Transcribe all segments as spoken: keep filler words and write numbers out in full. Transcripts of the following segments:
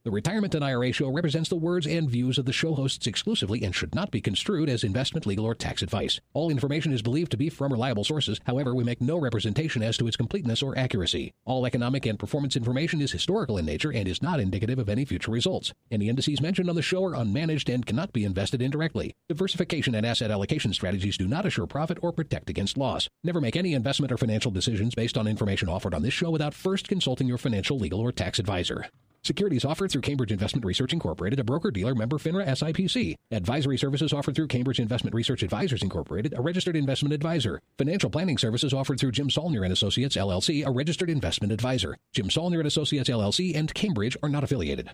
The Retirement and I R A Show represents the words and views of the show hosts exclusively and should not be construed as investment, legal, or tax advice. All information is believed to be from reliable sources. However, we make no representation as to its completeness or accuracy. All economic and performance information is historical in nature and is not indicative of any future results. Any indices mentioned on the show are unmanaged and cannot be invested indirectly. Diversification and asset allocation strategies do not assure profit or protect against loss. Never make any investment or financial decisions based on information offered on this show without first consulting your financial, legal, or tax advisor. Securities offered through Cambridge Investment Research Incorporated, a broker-dealer member FINRA S I P C. Advisory services offered through Cambridge Investment Research Advisors Incorporated, a registered investment advisor. Financial planning services offered through Jim Saulnier and Associates, L L C, a registered investment advisor. Jim Saulnier and Associates, L L C, and Cambridge are not affiliated.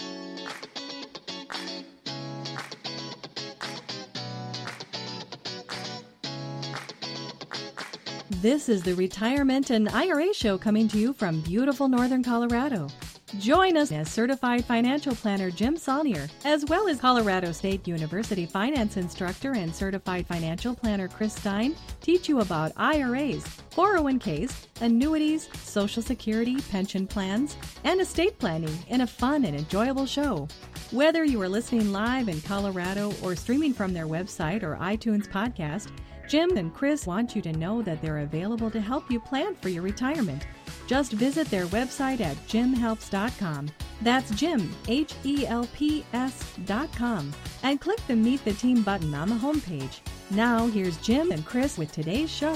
This is the Retirement and I R A Show coming to you from beautiful northern Colorado. Join us as Certified Financial Planner Jim Saulnier, as well as Colorado State University Finance Instructor and Certified Financial Planner Chris Stein, teach you about I R As, four oh one k's, annuities, Social Security, pension plans, and estate planning in a fun and enjoyable show. Whether you are listening live in Colorado or streaming from their website or iTunes podcast, Jim and Chris want you to know that they're available to help you plan for your retirement. Just visit their website at jim helps dot com. That's Jim, H E L P S dot com. And click the Meet the Team button on the homepage. Now, here's Jim and Chris with today's show.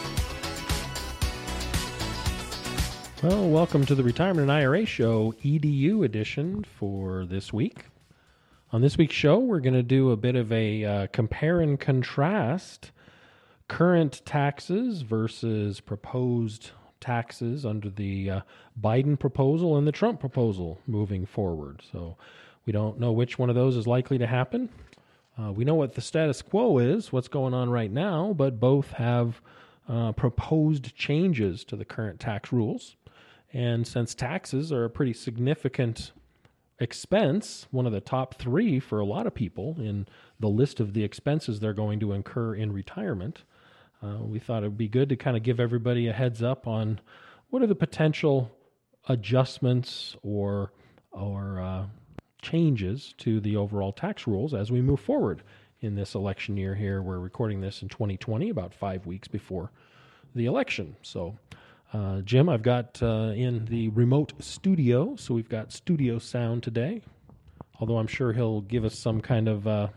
Well, welcome to the Retirement and I R A Show E D U edition for this week. On this week's show, we're going to do a bit of a uh, compare and contrast current taxes versus proposed taxes under the uh, Biden proposal and the Trump proposal moving forward. So we don't know which one of those is likely to happen. Uh, we know what the status quo is, what's going on right now, but both have uh, proposed changes to the current tax rules. And since taxes are a pretty significant expense, one of the top three for a lot of people in the list of the expenses they're going to incur in retirement, Uh, we thought it would be good to kind of give everybody a heads up on what are the potential adjustments or or uh, changes to the overall tax rules as we move forward in this election year here. We're recording this in twenty twenty, about five weeks before the election. So, uh, Jim, I've got uh, in the remote studio, so we've got studio sound today, although I'm sure he'll give us some kind of uh,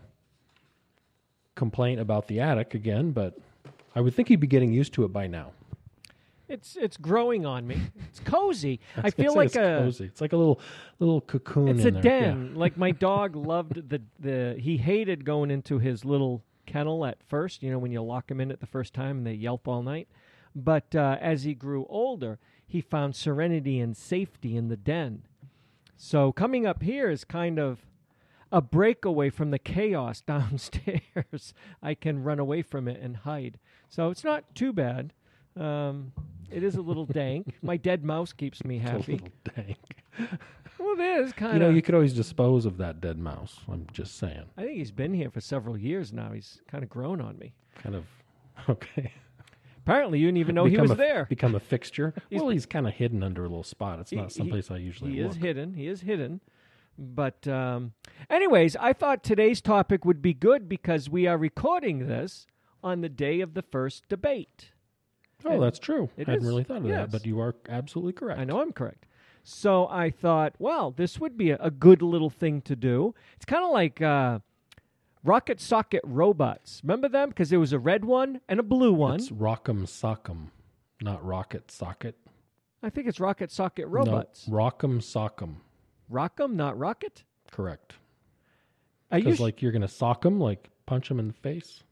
complaint about the attic again, but I would think he'd be getting used to it by now. It's it's growing on me. It's cozy. I, I feel like it's a cozy. It's like a little little cocoon. It's in a there. den. Yeah. Like my dog loved the the. He hated going into his little kennel at first. You know, when you lock him in it the first time and they yelp all night. But uh, as he grew older, he found serenity and safety in the den. So coming up here is kind of a breakaway from the chaos downstairs. I can run away from it and hide. So it's not too bad. Um, it is a little dank. My dead mouse keeps me happy. It's a little dank. Well, it is kind of. You know, you could always dispose of that dead mouse. I'm just saying. I think he's been here for several years now. He's kind of grown on me. Kind of. Okay. Apparently, you didn't even know he Become was a, there. Become a fixture. He's- well, he's kind of hidden under a little spot. It's He- not someplace I usually He look. is hidden. He is hidden. But um, anyways, I thought today's topic would be good because we are recording this on the day of the first debate. Oh, And that's true. I it hadn't is. really thought of Yes. that, but you are absolutely correct. I know I'm correct. So I thought, well, this would be a, a good little thing to do. It's kind of like uh, rocket socket robots. Remember them? Because there was a red one and a blue one. It's Rock'em Sock'em, not Rocket Socket. I think it's rocket socket robots. No, Rock'em Sock'em. Rock'em, not rocket? Correct. Are you Because sh- like you're going to sock them, like punch them in the face.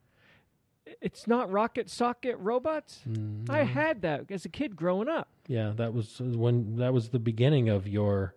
It's not rocket socket robots? Mm, I had that as a kid growing up. Yeah, that was when that was the beginning of your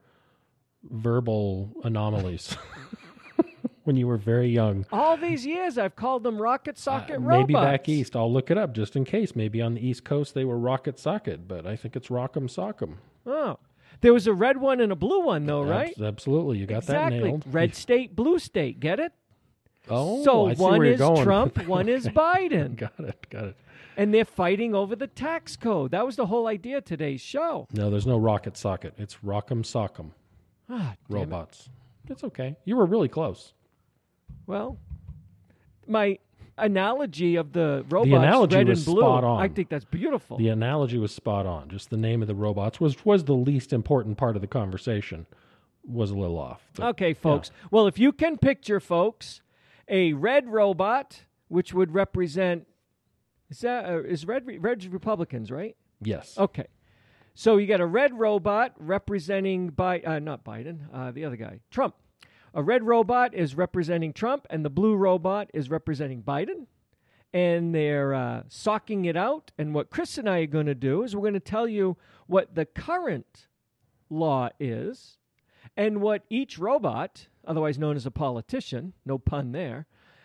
verbal anomalies. When you were very young. All these years I've called them rocket socket Uh, robots. maybe back east. I'll look it up just in case. Maybe on the East Coast they were Rocket Socket, but I think it's Rock'em Sock'em. Oh. There was a red one and a blue one, though, right? Abs- absolutely. You got exactly. that nailed. Red state, blue state. Get it? Oh, so I see one where you're is going. Trump, one is Biden. Got it. Got it. And they're fighting over the tax code. That was the whole idea of today's show. No, there's no Rocket Socket. It's Rock'em Sock'em. Ah, damn it. robots. It's okay. You were really close. Well, my analogy of the robots, analogy red was and blue, spot on. I think that's beautiful. The analogy was spot on. Just the name of the robots was was the least important part of the conversation. Was a little off. But, Okay, folks. Well, if you can picture, folks, a red robot, which would represent is that uh, is red red Republicans, right? Yes. Okay. So you got a red robot representing Bi- uh, not Biden, uh, the other guy, Trump. A red robot is representing Trump, and the blue robot is representing Biden. And they're uh, socking it out. And what Chris and I are going to do is we're going to tell you what the current law is and what each robot, otherwise known as a politician, no pun there,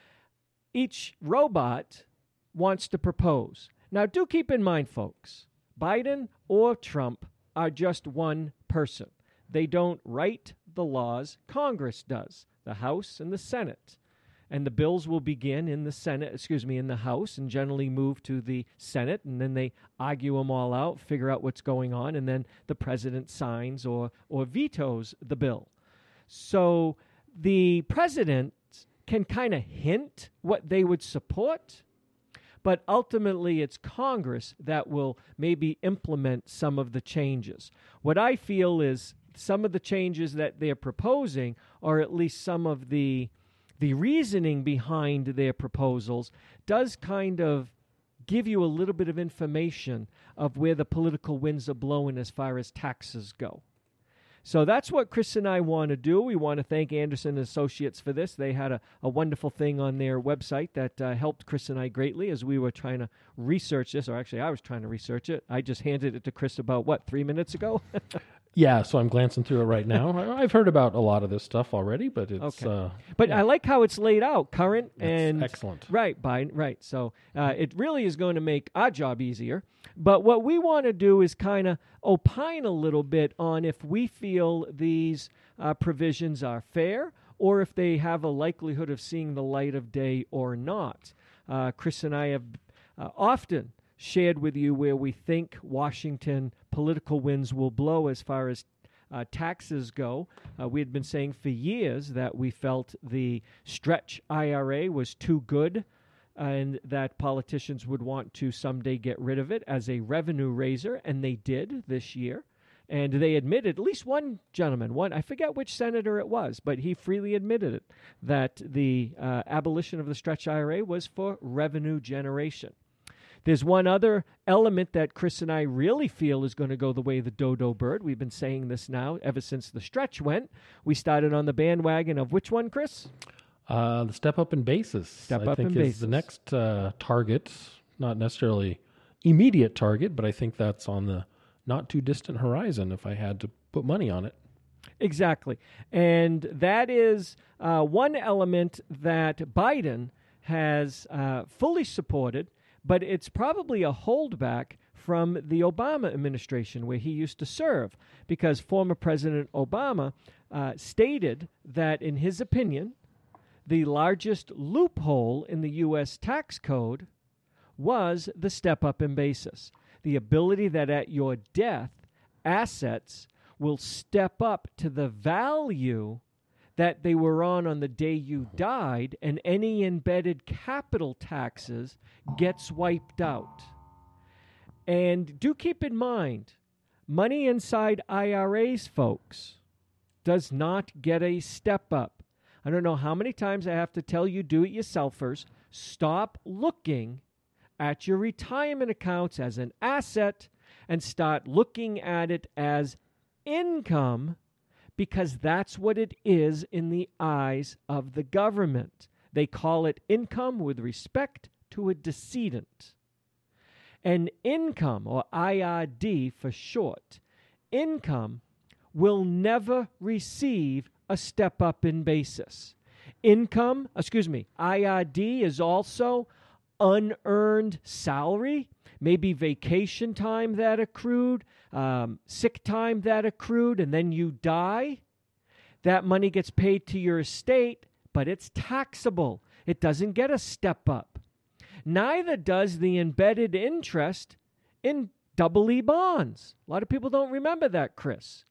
each robot wants to propose. Now, do keep in mind, folks, Biden or Trump are just one person. They don't write the laws. Congress does, the House and the Senate. And the bills will begin in the Senate, excuse me, in the House, and generally move to the Senate, and then they argue them all out, figure out what's going on, and then the president signs or, or vetoes the bill. So the president can kind of hint what they would support, but ultimately it's Congress that will maybe implement some of the changes. What I feel is some of the changes that they're proposing, or at least some of the the reasoning behind their proposals, does kind of give you a little bit of information of where the political winds are blowing as far as taxes go. So that's what Chris and I want to do. We want to thank Anderson Associates for this. They had a, a wonderful thing on their website that uh, helped Chris and I greatly as we were trying to research this, or actually I was trying to research it. I just handed it to Chris about, what, three minutes ago? Yeah, so I'm glancing through it right now. I- I've heard about a lot of this stuff already, but it's Okay. uh, But yeah, I like how it's laid out, current it's and excellent. right, Biden, right. So uh, it really is going to make our job easier. But what we want to do is kind of opine a little bit on if we feel these uh, provisions are fair or if they have a likelihood of seeing the light of day or not. Uh, Chris and I have uh, often shared with you where we think Washington political winds will blow as far as uh, taxes go. Uh, we had been saying for years that we felt the stretch I R A was too good and that politicians would want to someday get rid of it as a revenue raiser, and they did this year. And they admitted, at least one gentleman, one I forget which senator it was, but he freely admitted it, that the uh, abolition of the stretch I R A was for revenue generation. There's one other element that Chris and I really feel is going to go the way of the dodo bird. We've been saying this now ever since the stretch went. We started on the bandwagon of which one, Chris? Uh, the step up in basis, Step I up think, in is basis. the next uh, target. Not necessarily immediate target, but I think that's on the not too distant horizon if I had to put money on it. Exactly. And that is uh, one element that Biden has uh, fully supported, but it's probably a holdback from the Obama administration where he used to serve, because former President Obama uh, stated that, in his opinion, the largest loophole in the U S tax code was the step-up in basis, the ability that at your death, assets will step up to the value that they were on on the day you died, and any embedded capital taxes gets wiped out. And do keep in mind, money inside I R As, folks, does not get a step up. I don't know how many times I have to tell you do-it-yourselfers, stop looking at your retirement accounts as an asset and start looking at it as income, because that's what it is in the eyes of the government. They call it income with respect to a decedent. And income, or I R D for short, income will never receive a step up in basis. Income, excuse me, I R D is also unearned salary, maybe vacation time that accrued, um, sick time that accrued, and then you die. That money gets paid to your estate, but it's taxable. It doesn't get a step up. Neither does the embedded interest in double E bonds. A lot of people don't remember that, Chris.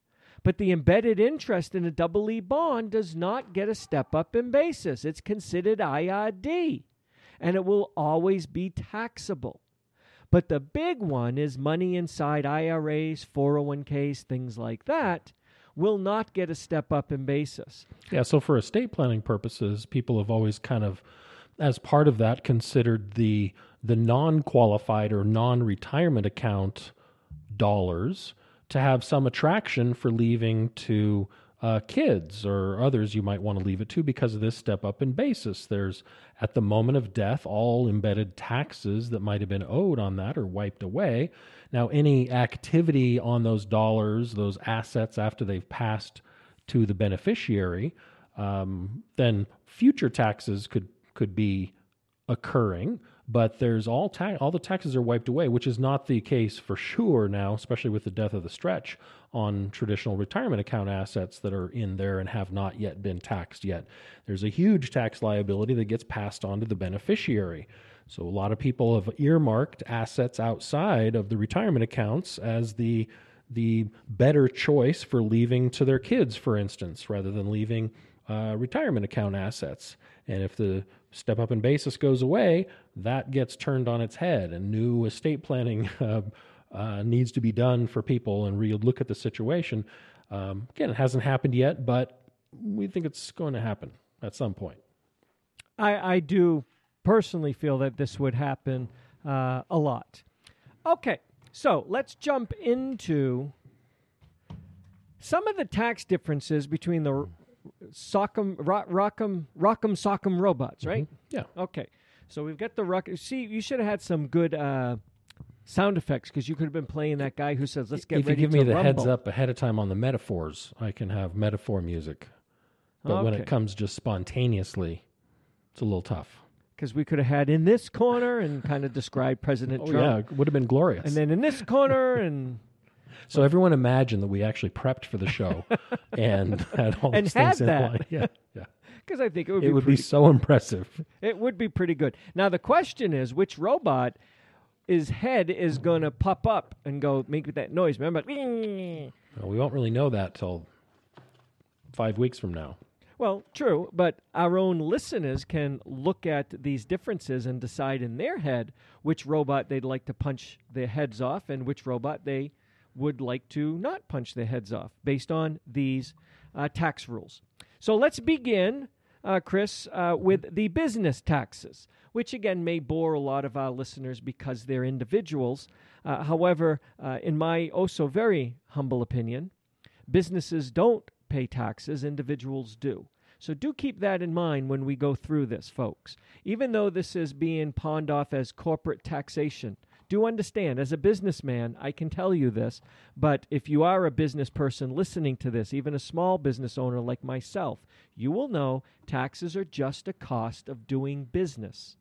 But the embedded interest in a double E bond does not get a step up in basis. It's considered I R D, and it will always be taxable. But the big one is money inside I R As, four oh one k's, things like that, will not get a step up in basis. Yeah, so for estate planning purposes, people have always kind of, as part of that, considered the the non-qualified or non-retirement account dollars to have some attraction for leaving to uh, kids or others you might want to leave it to because of this step up in basis. There's, at the moment of death, all embedded taxes that might have been owed on that are wiped away. Now, any activity on those dollars, those assets after they've passed to the beneficiary, um, then future taxes could could be occurring, but there's all ta- all the taxes are wiped away, which is not the case for sure now, especially with the death of the stretch on traditional retirement account assets that are in there and have not yet been taxed yet. There's a huge tax liability that gets passed on to the beneficiary. So a lot of people have earmarked assets outside of the retirement accounts as the the better choice for leaving to their kids, for instance, rather than leaving uh, retirement account assets. And if the step up in basis goes away, that gets turned on its head, and new estate planning uh, uh, needs to be done for people and re-look at the situation. Um, again, it hasn't happened yet, but we think it's going to happen at some point. I, I do personally feel that this would happen uh, a lot. Okay, so let's jump into some of the tax differences between the Sock'em, rock, rock'em, rock'em, sock'em robots, right? Mm-hmm. Yeah. Okay. So we've got the rock. See, you should have had some good uh, sound effects because you could have been playing that guy who says, "Let's get if ready you give to me the rumble." heads up ahead of time on the metaphors, I can have metaphor music. But when Okay. it comes just spontaneously, it's a little tough. Because we could have had in this corner and kind of described President Oh, Trump. yeah, it would have been glorious. And then in this corner and... So everyone imagine that we actually prepped for the show and had all And these had things in that. line. Yeah, yeah. Because I think it would It be would pretty, be so impressive. it would be pretty good. Now the question is, which robot his head is going to pop up and go make that noise? Remember? Well, we won't really know that till five weeks from now. Well, true, but our own listeners can look at these differences and decide in their head which robot they'd like to punch their heads off and which robot they would like to not punch their heads off based on these uh, tax rules. So let's begin, uh, Chris, uh, with the business taxes, which again may bore a lot of our listeners because they're individuals. Uh, however, uh, in my oh so very humble opinion, businesses don't pay taxes, individuals do. So do keep that in mind when we go through this, folks. Even though this is being pawned off as corporate taxation, do understand, as a businessman, I can tell you this, but if you are a business person listening to this, even a small business owner like myself, you will know taxes are just a cost of doing business.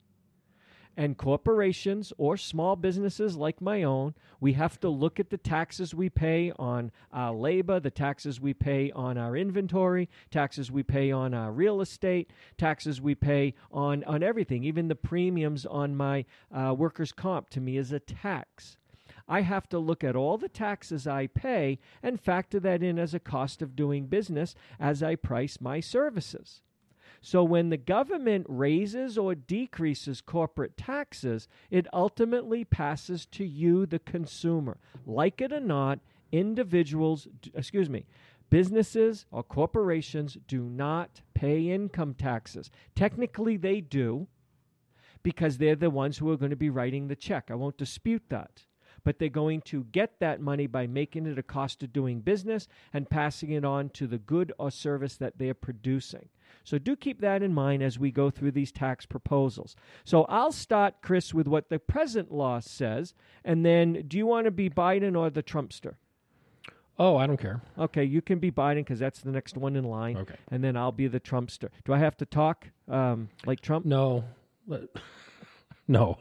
And corporations or small businesses like my own, we have to look at the taxes we pay on our labor, the taxes we pay on our inventory, taxes we pay on our real estate, taxes we pay on, on everything. Even the premiums on my uh, workers' comp to me is a tax. I have to look at all the taxes I pay and factor that in as a cost of doing business as I price my services. So when the government raises or decreases corporate taxes, it ultimately passes to you, the consumer. Like it or not, individuals, excuse me, businesses or corporations do not pay income taxes. Technically, they do because they're the ones who are going to be writing the check. I won't dispute that. But they're going to get that money by making it a cost of doing business and passing it on to the good or service that they're producing. So do keep that in mind as we go through these tax proposals. So I'll start, Chris, with what the present law says, and then do you want to be Biden or the Trumpster? Oh, I don't care. Okay, you can be Biden because that's the next one in line. Okay. And then I'll be the Trumpster. Do I have to talk um, like Trump? No. No.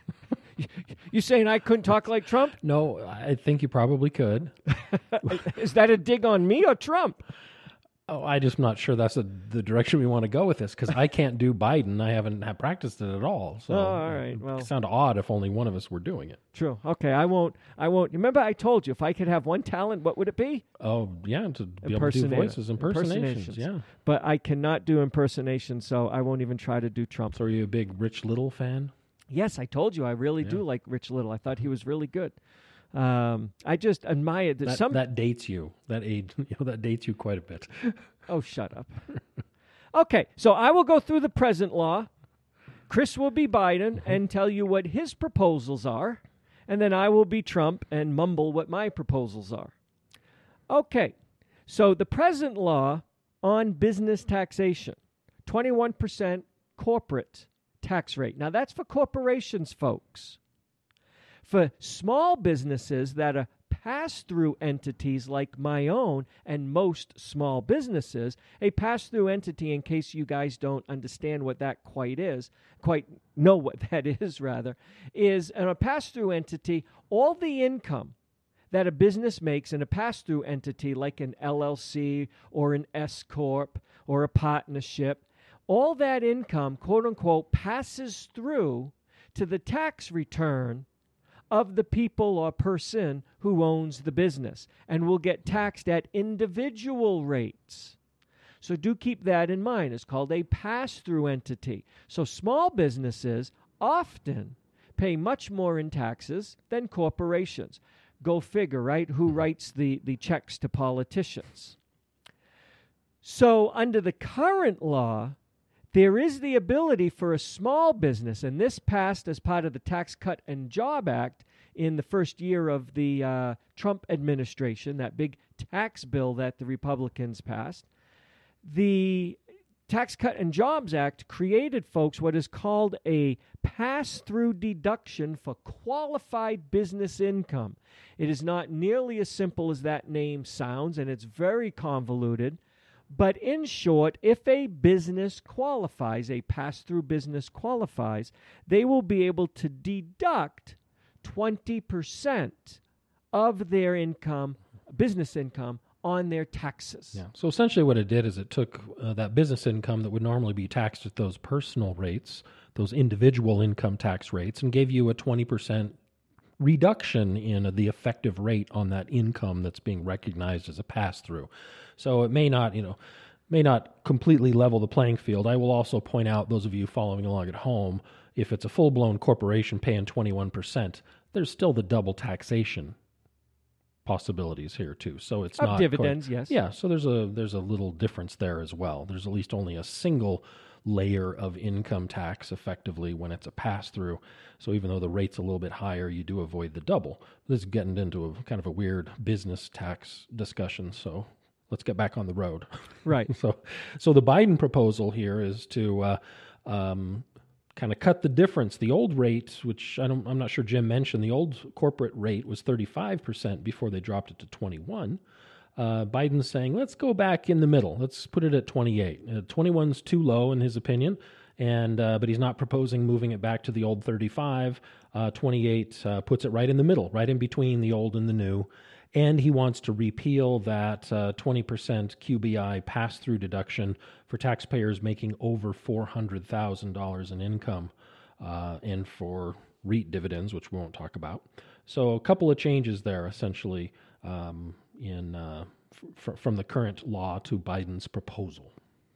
You saying I couldn't talk like Trump? No, I think you probably could. Is that a dig on me or Trump? Oh, I just not sure that's a, the direction we want to go with this because I can't do Biden. I haven't have practiced it at all. So oh, all right. it Well, would sound odd if only one of us were doing it. True. Okay, I won't. I won't. Remember, I told you if I could have one talent, what would it be? Oh, yeah, to be able to do Impersonator. voices, impersonations. Impersonations. Yeah. But I cannot do impersonations, so I won't even try to do Trump. So, are you a big Rich Little fan? Yes, I told you I really Yeah. do like Rich Little. I thought he was really good. Um, I just admire that That, some. that dates you. That age, you know, that dates you quite a bit. Oh, shut up. Okay, so I will go through the present law. Chris will be Biden Mm-hmm. and tell you what his proposals are, and then I will be Trump and mumble what my proposals are. Okay, so the present law on business taxation, twenty-one percent corporate tax rate. Now, that's for corporations, folks. For small businesses that are pass-through entities like my own and most small businesses, a pass-through entity, in case you guys don't understand what that quite is, quite know what that is, rather, is in a pass-through entity, all the income that a business makes in a pass-through entity like an L L C or an S-corp or a partnership, all that income, quote-unquote, passes through to the tax return of the people or person who owns the business and will get taxed at individual rates. So do keep that in mind. It's called a pass-through entity. So small businesses often pay much more in taxes than corporations. Go figure, right? Who writes the, the checks to politicians? So under the current law, there is the ability for a small business, and this passed as part of the Tax Cut and Job Act in the first year of the uh, Trump administration, that big tax bill that the Republicans passed. The Tax Cut and Jobs Act created, folks, what is called a pass-through deduction for qualified business income. It is not nearly as simple as that name sounds, and it's very convoluted. But in short, if a business qualifies, a pass-through business qualifies, they will be able to deduct twenty percent of their income, business income, on their taxes. Yeah. So essentially what it did is it took uh, that business income that would normally be taxed at those personal rates, those individual income tax rates, and gave you a twenty percent reduction in uh, the effective rate on that income that's being recognized as a pass-through. So it may not, you know, may not completely level the playing field. I will also point out, those of you following along at home, if it's a full-blown corporation paying twenty-one percent, there's still the double taxation possibilities here too. So it's Of not dividends, quite, yes. Yeah, so there's a there's a little difference there as well. There's at least only a single layer of income tax effectively when it's a pass-through. So even though the rate's a little bit higher, you do avoid the double. This is getting into a kind of a weird business tax discussion, so let's get back on the road. Right. so so the Biden proposal here is to uh, um, kind of cut the difference. The old rate, which I don't, I'm not sure Jim mentioned, the old corporate rate was thirty-five percent before they dropped it to twenty-one. Uh, Biden's saying, let's go back in the middle. Let's put it at twenty-eight. Uh, twenty-one's too low in his opinion, and uh, but he's not proposing moving it back to the old thirty-five. Uh, twenty-eight uh, puts it right in the middle, right in between the old and the new. And he wants to repeal that uh, twenty percent Q B I pass-through deduction for taxpayers making over four hundred thousand dollars in income, uh, and for REIT dividends, which we won't talk about. So a couple of changes there, essentially, um, in uh, f- from the current law to Biden's proposal.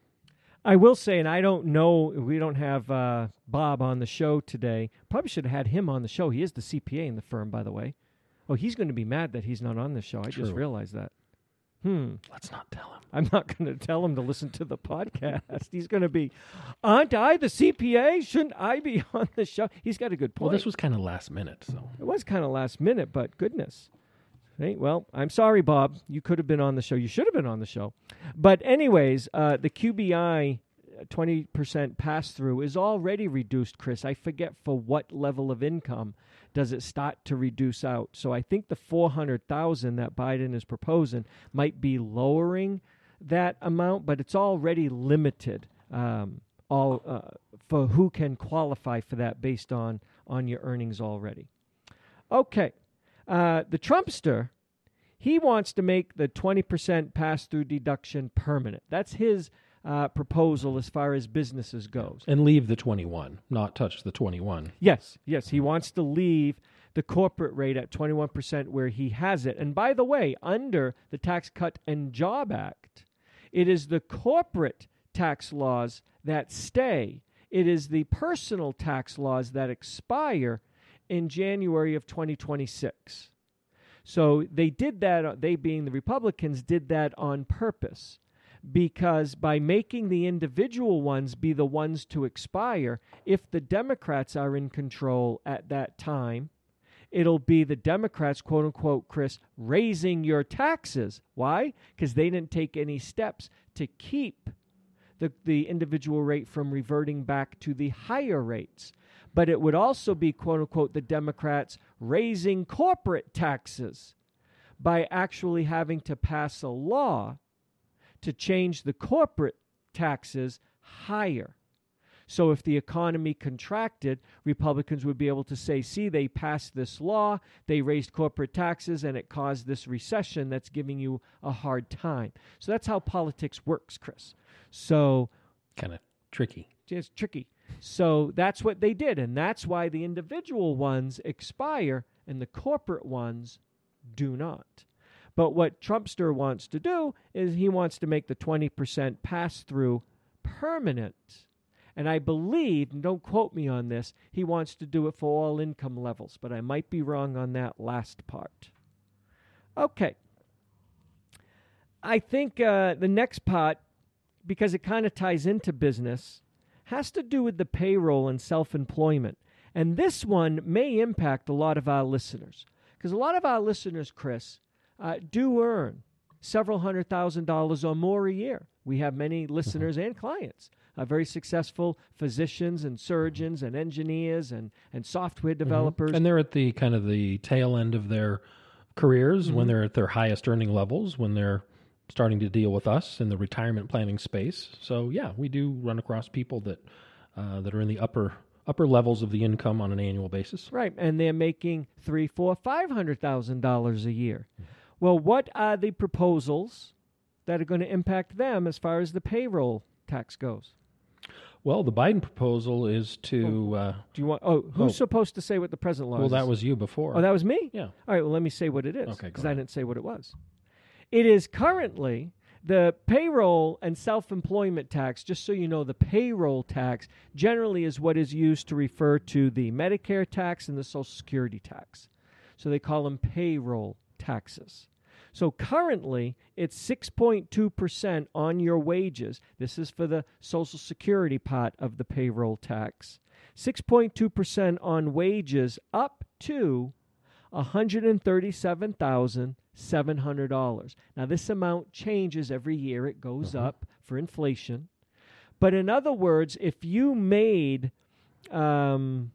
I will say, and I don't know, we don't have uh, Bob on the show today. Probably should have had him on the show. He is the C P A in the firm, by the way. Oh, he's going to be mad that he's not on this show. I True. just realized that. Hmm. Let's not tell him. I'm not going to tell him to listen to the podcast. He's going to be, aren't I the C P A? Shouldn't I be on the show? He's got a good point. Well, this was kind of last minute, so. It was kind of last minute, but goodness. Hey, well, I'm sorry, Bob. You could have been on the show. You should have been on the show. But anyways, uh, the Q B I twenty percent pass-through is already reduced, Chris. I forget for what level of income does it start to reduce out. So I think the four hundred thousand that Biden is proposing might be lowering that amount, but it's already limited um, all uh, for who can qualify for that based on, on your earnings already. Okay. Uh, the Trumpster, He wants to make the twenty percent pass-through deduction permanent. That's his uh, proposal as far as businesses goes. And leave the twenty-one, not touch the twenty-one. Yes, yes. He wants to leave the corporate rate at twenty-one percent where he has it. And by the way, under the Tax Cut and Job Act, it is the corporate tax laws that stay. It is the personal tax laws that expire in January of twenty twenty-six. So they did that, they being the Republicans, did that on purpose, because by making the individual ones be the ones to expire, if the Democrats are in control at that time, it'll be the Democrats, quote unquote, Chris, raising your taxes. Why? Because they didn't take any steps to keep the, the individual rate from reverting back to the higher rates. But it would also be, quote unquote, the Democrats raising corporate taxes by actually having to pass a law to change the corporate taxes higher. So if the economy contracted, Republicans would be able to say, see, they passed this law, they raised corporate taxes, and it caused this recession that's giving you a hard time. So that's how politics works, Chris. So kind of tricky. It's tricky. So that's what they did, and that's why the individual ones expire and the corporate ones do not. But what Trumpster wants to do is he wants to make the twenty percent pass-through permanent. And I believe, and don't quote me on this, he wants to do it for all income levels, but I might be wrong on that last part. Okay. I think uh, the next part, because it kind of ties into business, has to do with the payroll and self-employment. And this one may impact a lot of our listeners. Because a lot of our listeners, Chris, uh, do earn several hundred thousand dollars or more a year. We have many listeners and clients, uh, very successful physicians and surgeons and engineers and, and software developers. Mm-hmm. And they're at the kind of the tail end of their careers, Mm-hmm. when they're at their highest earning levels, when they're starting to deal with us in the retirement planning space. So yeah, we do run across people that uh, that are in the upper upper levels of the income on an annual basis. Right, and they're making three, four, five hundred thousand dollars a year. Mm-hmm. Well, what are the proposals that are going to impact them as far as the payroll tax goes? Well, the Biden proposal is to. Uh, Do you want? Oh, who's oh. supposed to say what the present law well, is? that was you before. Oh, that was me? Yeah. All right. Well, let me say what it is. Okay, go because I ahead. didn't say what it was. It is currently the payroll and self-employment tax. Just so you know, the payroll tax generally is what is used to refer to the Medicare tax and the Social Security tax. So they call them payroll taxes. So currently, it's six point two percent on your wages. This is for the Social Security part of the payroll tax. six point two percent on wages up to one hundred thirty-seven thousand seven hundred dollars. Now, this amount changes every year. It goes Mm-hmm. up for inflation. But in other words, if you made um,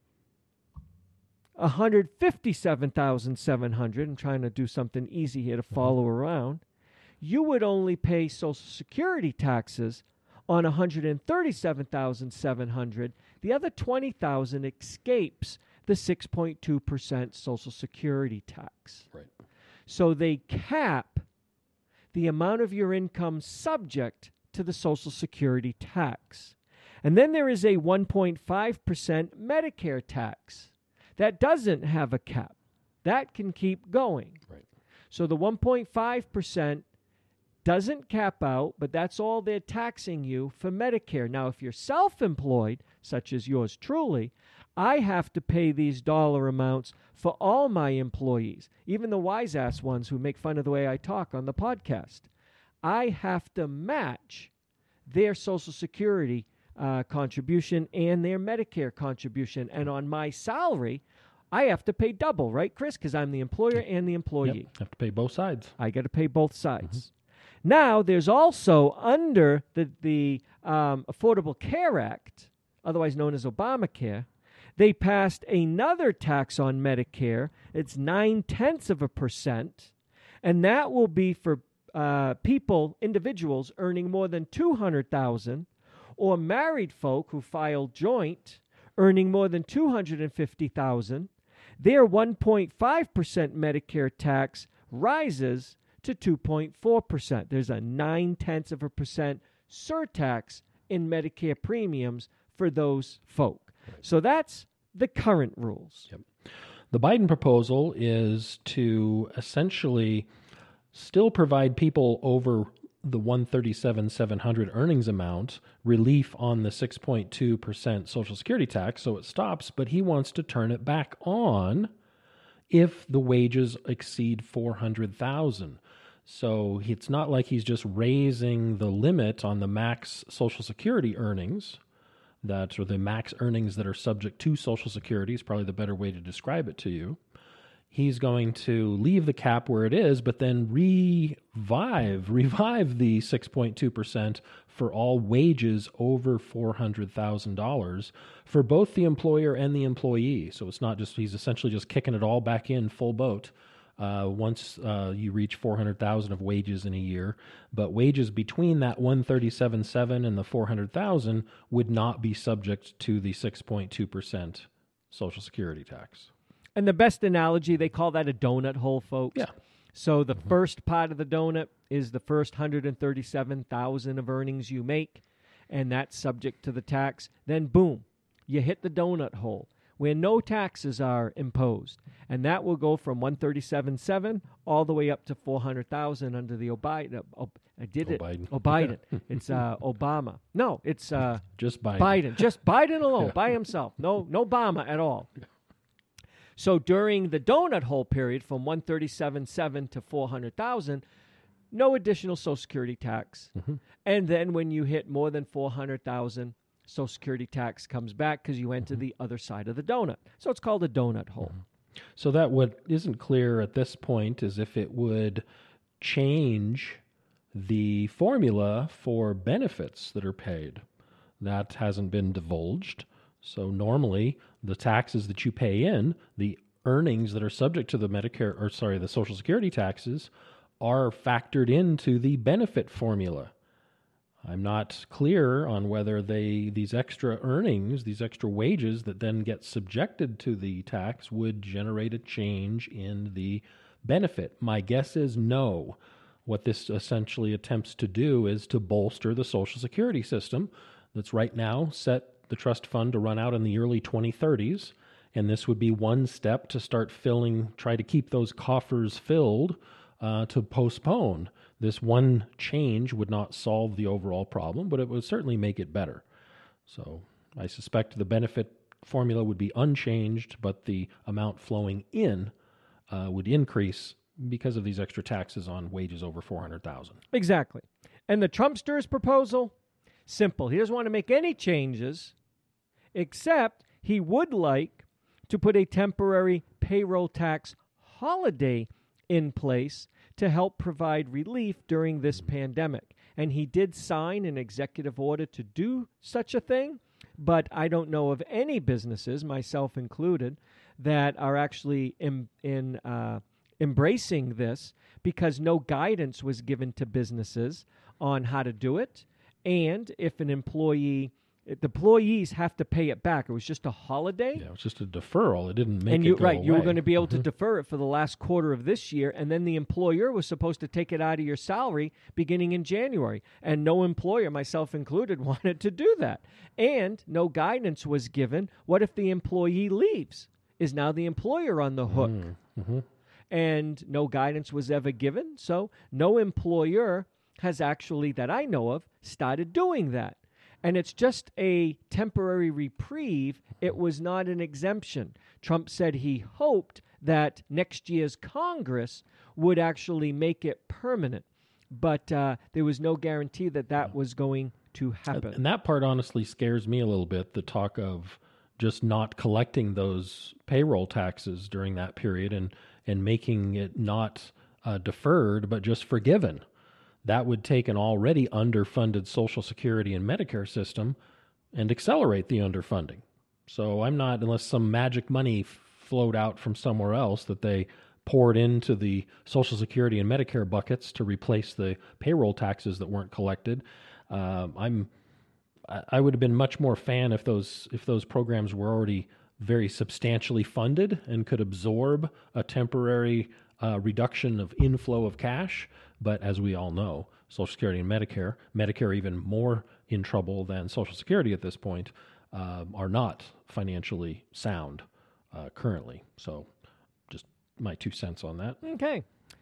one hundred fifty-seven thousand seven hundred dollars, I'm trying to do something easy here to follow mm-hmm. around, you would only pay Social Security taxes on one hundred thirty-seven thousand seven hundred dollars. The other twenty thousand dollars escapes the six point two percent Social Security tax. Right. So they cap the amount of your income subject to the Social Security tax. And then there is a one point five percent Medicare tax that doesn't have a cap. That can keep going. Right. So the one point five percent doesn't cap out, but that's all they're taxing you for Medicare. Now, if you're self-employed, such as yours truly, I have to pay these dollar amounts for all my employees, even the wise-ass ones who make fun of the way I talk on the podcast. I have to match their Social Security uh, contribution and their Medicare contribution. And on my salary, I have to pay double, right, Chris? Because I'm the employer and the employee. Yep. Have to pay both sides. I got to pay both sides. Mm-hmm. Now, there's also under the, the um, Affordable Care Act, otherwise known as Obamacare, they passed another tax on Medicare. It's nine-tenths of a percent, and that will be for uh, people, individuals, earning more than two hundred thousand dollars, or married folk who file joint, earning more than two hundred fifty thousand dollars. Their one point five percent Medicare tax rises to two point four percent. There's a nine-tenths of a percent surtax in Medicare premiums for those folk. So that's the current rules. Yep. The Biden proposal is to essentially still provide people over the one hundred thirty-seven thousand seven hundred earnings amount relief on the six point two percent Social Security tax, so it stops, but he wants to turn it back on if the wages exceed four hundred thousand dollars. So it's not like he's just raising the limit on the max Social Security earnings, that or the max earnings that are subject to Social Security is probably the better way to describe it to you. He's going to leave the cap where it is, but then revive, revive the six point two percent for all wages over four hundred thousand dollars for both the employer and the employee. So it's not just, he's essentially just kicking it all back in full boat uh, once uh, you reach four hundred thousand dollars of wages in a year. But wages between that one hundred thirty-seven thousand seven hundred dollars and the four hundred thousand dollars would not be subject to the six point two percent Social Security tax. And the best analogy, they call that a donut hole, folks. Yeah. So the mm-hmm. first part of the donut is the first one hundred thirty-seven thousand of earnings you make, and that's subject to the tax. Then, boom, you hit the donut hole where no taxes are imposed. And that will go from one hundred thirty-seven thousand seven hundred all the way up to four hundred thousand under the Obama. Oh, I did it. Biden. Oh, Biden. It's uh, Obama. No, it's uh, just Biden. Biden. Just Biden alone, yeah. by himself. No, no Obama at all. So during the donut hole period from one hundred thirty-seven thousand seven hundred to four hundred thousand, no additional Social Security tax. Mm-hmm. And then when you hit more than four hundred thousand, Social Security tax comes back because you enter mm-hmm. the other side of the donut. So it's called a donut hole. Mm-hmm. So that what isn't clear at this point is if it would change the formula for benefits that are paid. That hasn't been divulged. So normally, the taxes that you pay in, the earnings that are subject to the Medicare, or sorry, the Social Security taxes, are factored into the benefit formula. I'm not clear on whether they these extra earnings, these extra wages that then get subjected to the tax would generate a change in the benefit. My guess is no. What this essentially attempts to do is to bolster the Social Security system that's right now set the trust fund to run out in the early twenty thirties, and this would be one step to start filling, try to keep those coffers filled uh, to postpone. This one change would not solve the overall problem, but it would certainly make it better. So I suspect the benefit formula would be unchanged, but the amount flowing in uh, would increase because of these extra taxes on wages over four hundred thousand dollars. Exactly. And the Trumpster's proposal? Simple. He doesn't want to make any changes, except he would like to put a temporary payroll tax holiday in place to help provide relief during this pandemic. And he did sign an executive order to do such a thing, but I don't know of any businesses, myself included, that are actually in, in uh, embracing this because no guidance was given to businesses on how to do it. And if an employee, the employees have to pay it back. It was just a holiday. Yeah, it was just a deferral. It didn't make and you, it go right, away. you were going to be able mm-hmm. to defer it for the last quarter of this year, and then the employer was supposed to take it out of your salary beginning in January. And no employer, myself included, wanted to do that. And no guidance was given. What if the employee leaves? Is now the employer on the hook? Mm-hmm. And no guidance was ever given. So no employer has actually, that I know of, started doing that. And it's just a temporary reprieve. It was not an exemption. Trump said he hoped that next year's Congress would actually make it permanent. But uh, there was no guarantee that that was going to happen. And that part honestly scares me a little bit, the talk of just not collecting those payroll taxes during that period and, and making it not uh, deferred, but just forgiven. That would take an already underfunded Social Security and Medicare system and accelerate the underfunding. So I'm not, unless some magic money f- flowed out from somewhere else that they poured into the Social Security and Medicare buckets to replace the payroll taxes that weren't collected. Um, I'm, I, I would have been much more fan if those if those programs were already very substantially funded and could absorb a temporary uh, reduction of inflow of cash. But as we all know, Social Security and Medicare, Medicare even more in trouble than Social Security at this point, uh, are not financially sound uh, currently. So just my two cents on that. Okay.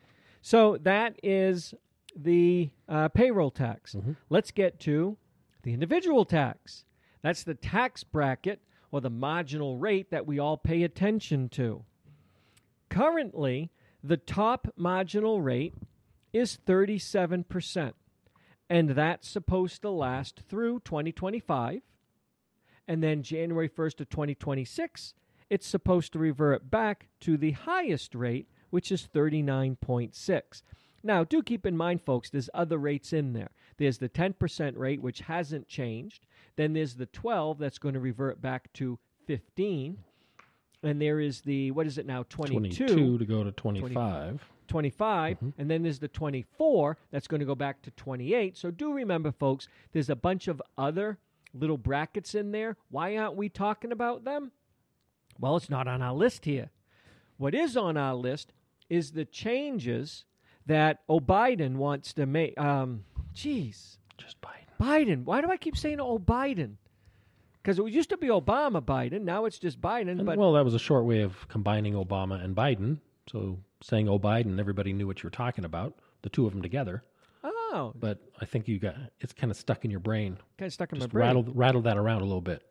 So that is the uh, payroll tax. Mm-hmm. Let's get to the individual tax. That's the tax bracket or the marginal rate that we all pay attention to. Currently, the top marginal rate is thirty-seven percent, and that's supposed to last through twenty twenty-five. And then January first of twenty twenty-six, it's supposed to revert back to the highest rate, which is thirty-nine point six. Now, do keep in mind, folks, there's other rates in there. There's the ten percent rate, which hasn't changed. Then there's the twelve that's going to revert back to fifteen. And there is the, what is it now, twenty-two. twenty-two to go to twenty-five. twenty-five, Mm-hmm. and then there's the twenty-four that's going to go back to twenty-eight. So do remember, folks, there's a bunch of other little brackets in there. Why aren't we talking about them? Well, it's not on our list here. What is on our list is the changes that O'Biden wants to make. Um, geez. Just Biden. Biden. Why do I keep saying O'Biden? Because it used to be Obama Biden. Now it's just Biden. And, but well, that was a short way of combining Obama and Biden. So saying O'Biden, everybody knew what you were talking about, the two of them together. Oh. But I think you got it's kind of stuck in your brain. Kind of stuck in Just my brain. rattle, rattle that around a little bit.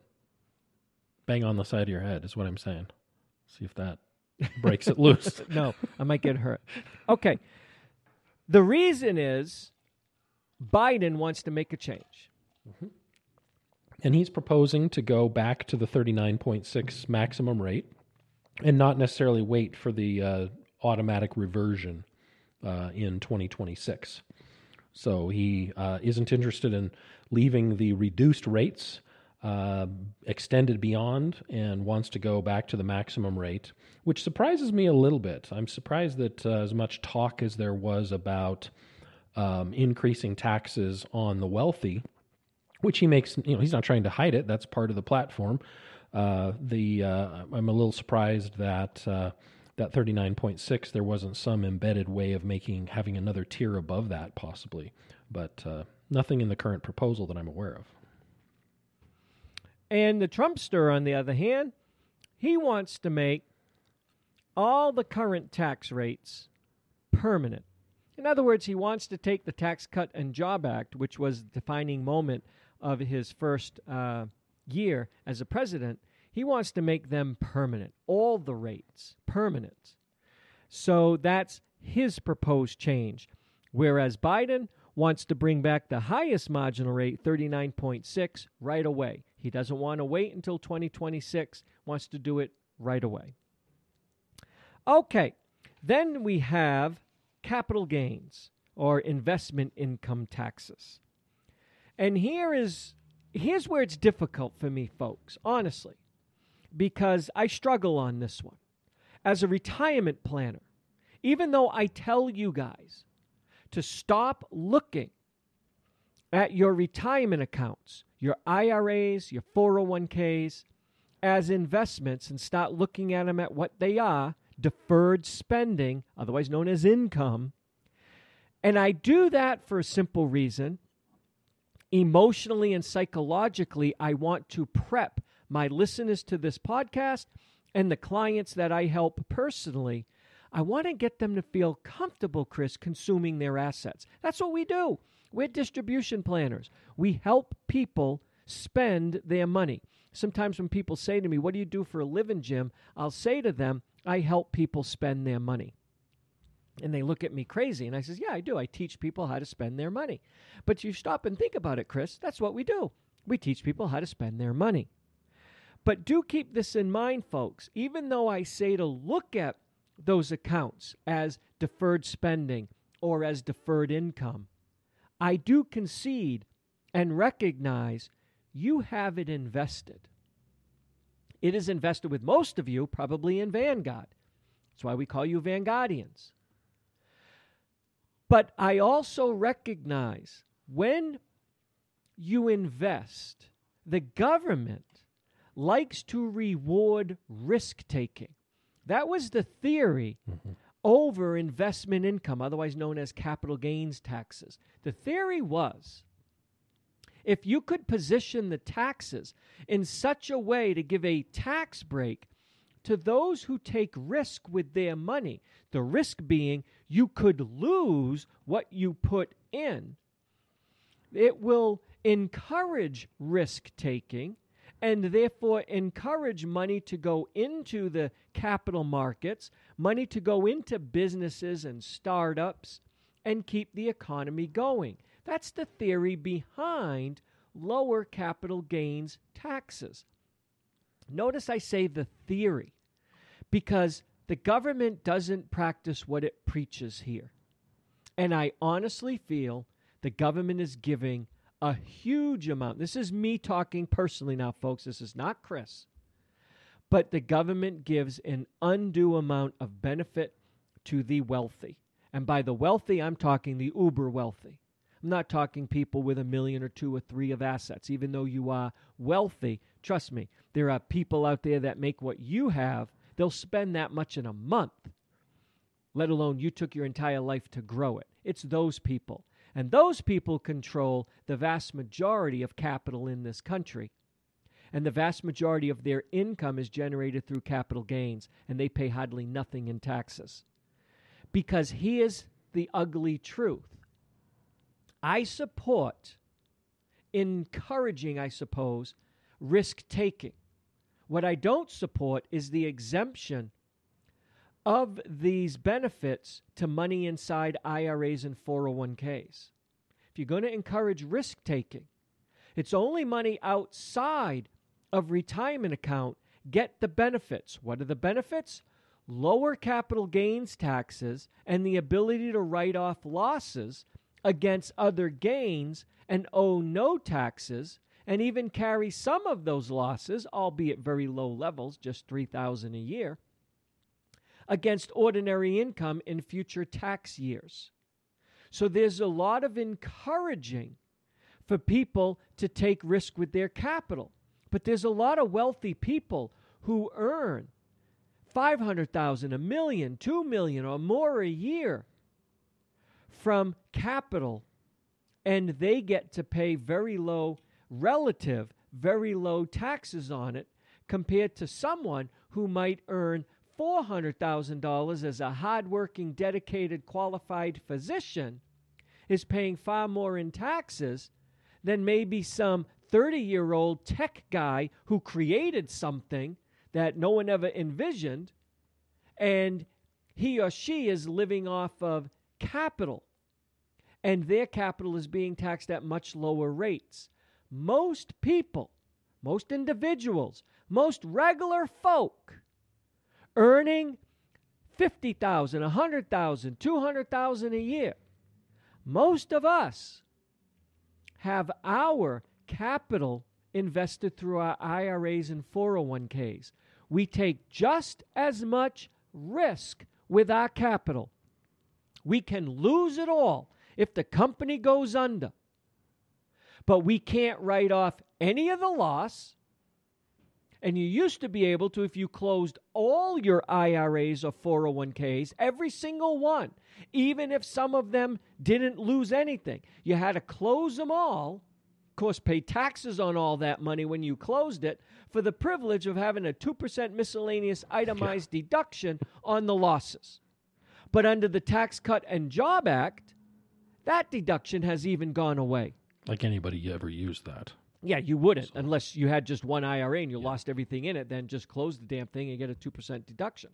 Bang on the side of your head is what I'm saying. See if that breaks it loose. No, I might get hurt. Okay. The reason is Biden wants to make a change. Mm-hmm. And he's proposing to go back to the thirty-nine point six maximum rate and not necessarily wait for the uh, automatic reversion uh, in twenty twenty-six. So he uh, isn't interested in leaving the reduced rates uh, extended beyond and wants to go back to the maximum rate, which surprises me a little bit. I'm surprised that uh, as much talk as there was about um, increasing taxes on the wealthy, which he makes, you know, he's not trying to hide it. That's part of the platform. Uh, the uh, I'm a little surprised that uh, that thirty-nine point six, there wasn't some embedded way of making, having another tier above that possibly, but uh, nothing in the current proposal that I'm aware of. And the Trumpster, on the other hand, he wants to make all the current tax rates permanent. In other words, he wants to take the Tax Cut and Job Act, which was the defining moment of his first uh, year as a president. He wants to make them permanent, all the rates permanent. So that's his proposed change. Whereas Biden wants to bring back the highest marginal rate, thirty-nine point six, right away. He doesn't want to wait until twenty twenty-six, wants to do it right away. Okay, then we have capital gains or investment income taxes. And here is here's where it's difficult for me, folks, honestly, because I struggle on this one. As a retirement planner, even though I tell you guys to stop looking at your retirement accounts, your I R As, your four oh one k's, as investments and start looking at them at what they are, deferred spending, otherwise known as income. And I do that for a simple reason. Emotionally and psychologically, I want to prep my listeners to this podcast and the clients that I help personally. I want to get them to feel comfortable, Chris, consuming their assets. That's what we do. We're distribution planners. We help people spend their money. Sometimes when people say to me, "What do you do for a living, Jim?" I'll say to them, I help people spend their money. And they look at me crazy. And I says, yeah, I do. I teach people how to spend their money. But you stop and think about it, Chris. That's what we do. We teach people how to spend their money. But do keep this in mind, folks. Even though I say to look at those accounts as deferred spending or as deferred income, I do concede and recognize you have it invested. It is invested with most of you probably in Vanguard. That's why we call you Vanguardians. But I also recognize when you invest, the government likes to reward risk-taking. That was the theory mm-hmm. over investment income, otherwise known as capital gains taxes. The theory was, if you could position the taxes in such a way to give a tax break to those who take risk with their money, the risk being you could lose what you put in, it will encourage risk-taking and therefore encourage money to go into the capital markets, money to go into businesses and startups, and keep the economy going. That's the theory behind lower capital gains taxes. Notice I say the theory, because the government doesn't practice what it preaches here. And I honestly feel the government is giving a huge amount. This is me talking personally now, folks. This is not Chris. But the government gives an undue amount of benefit to the wealthy. And by the wealthy, I'm talking the uber wealthy. I'm not talking people with a million or two or three of assets. Even though you are wealthy, trust me, there are people out there that make what you have. They'll spend that much in a month, let alone you took your entire life to grow it. It's those people. And those people control the vast majority of capital in this country. And the vast majority of their income is generated through capital gains, and they pay hardly nothing in taxes. Because here's the ugly truth. I support encouraging, I suppose, risk-taking. What I don't support is the exemption of these benefits to money inside I R As and four oh one k's. If you're going to encourage risk-taking, it's only money outside of retirement account get the benefits. What are the benefits? Lower capital gains taxes and the ability to write off losses against other gains and owe no taxes, and even carry some of those losses, albeit very low levels, just three thousand dollars a year, against ordinary income in future tax years. So there's a lot of encouraging for people to take risk with their capital. But there's a lot of wealthy people who earn five hundred thousand dollars, a million, two million dollars or more a year from capital, and they get to pay very low, relative, very low taxes on it compared to someone who might earn four hundred thousand dollars as a hardworking, dedicated, qualified physician, is paying far more in taxes than maybe some thirty-year-old tech guy who created something that no one ever envisioned, and he or she is living off of capital, and their capital is being taxed at much lower rates. Most people, most individuals, most regular folk earning fifty thousand dollars, one hundred thousand dollars, two hundred thousand dollars a year, most of us have our capital invested through our I R As and four oh one k's. We take just as much risk with our capital. We can lose it all if the company goes under. But we can't write off any of the loss. And you used to be able to if you closed all your I R As or four oh one k's, every single one, even if some of them didn't lose anything. You had to close them all, of course, pay taxes on all that money when you closed it, for the privilege of having a two percent miscellaneous itemized yeah. deduction on the losses. But under the Tax Cut and Job Act, that deduction has even gone away. Like anybody ever used that. Yeah, you wouldn't, so. unless you had just one I R A and you yeah. lost everything in it, then just close the damn thing and get a two percent deduction.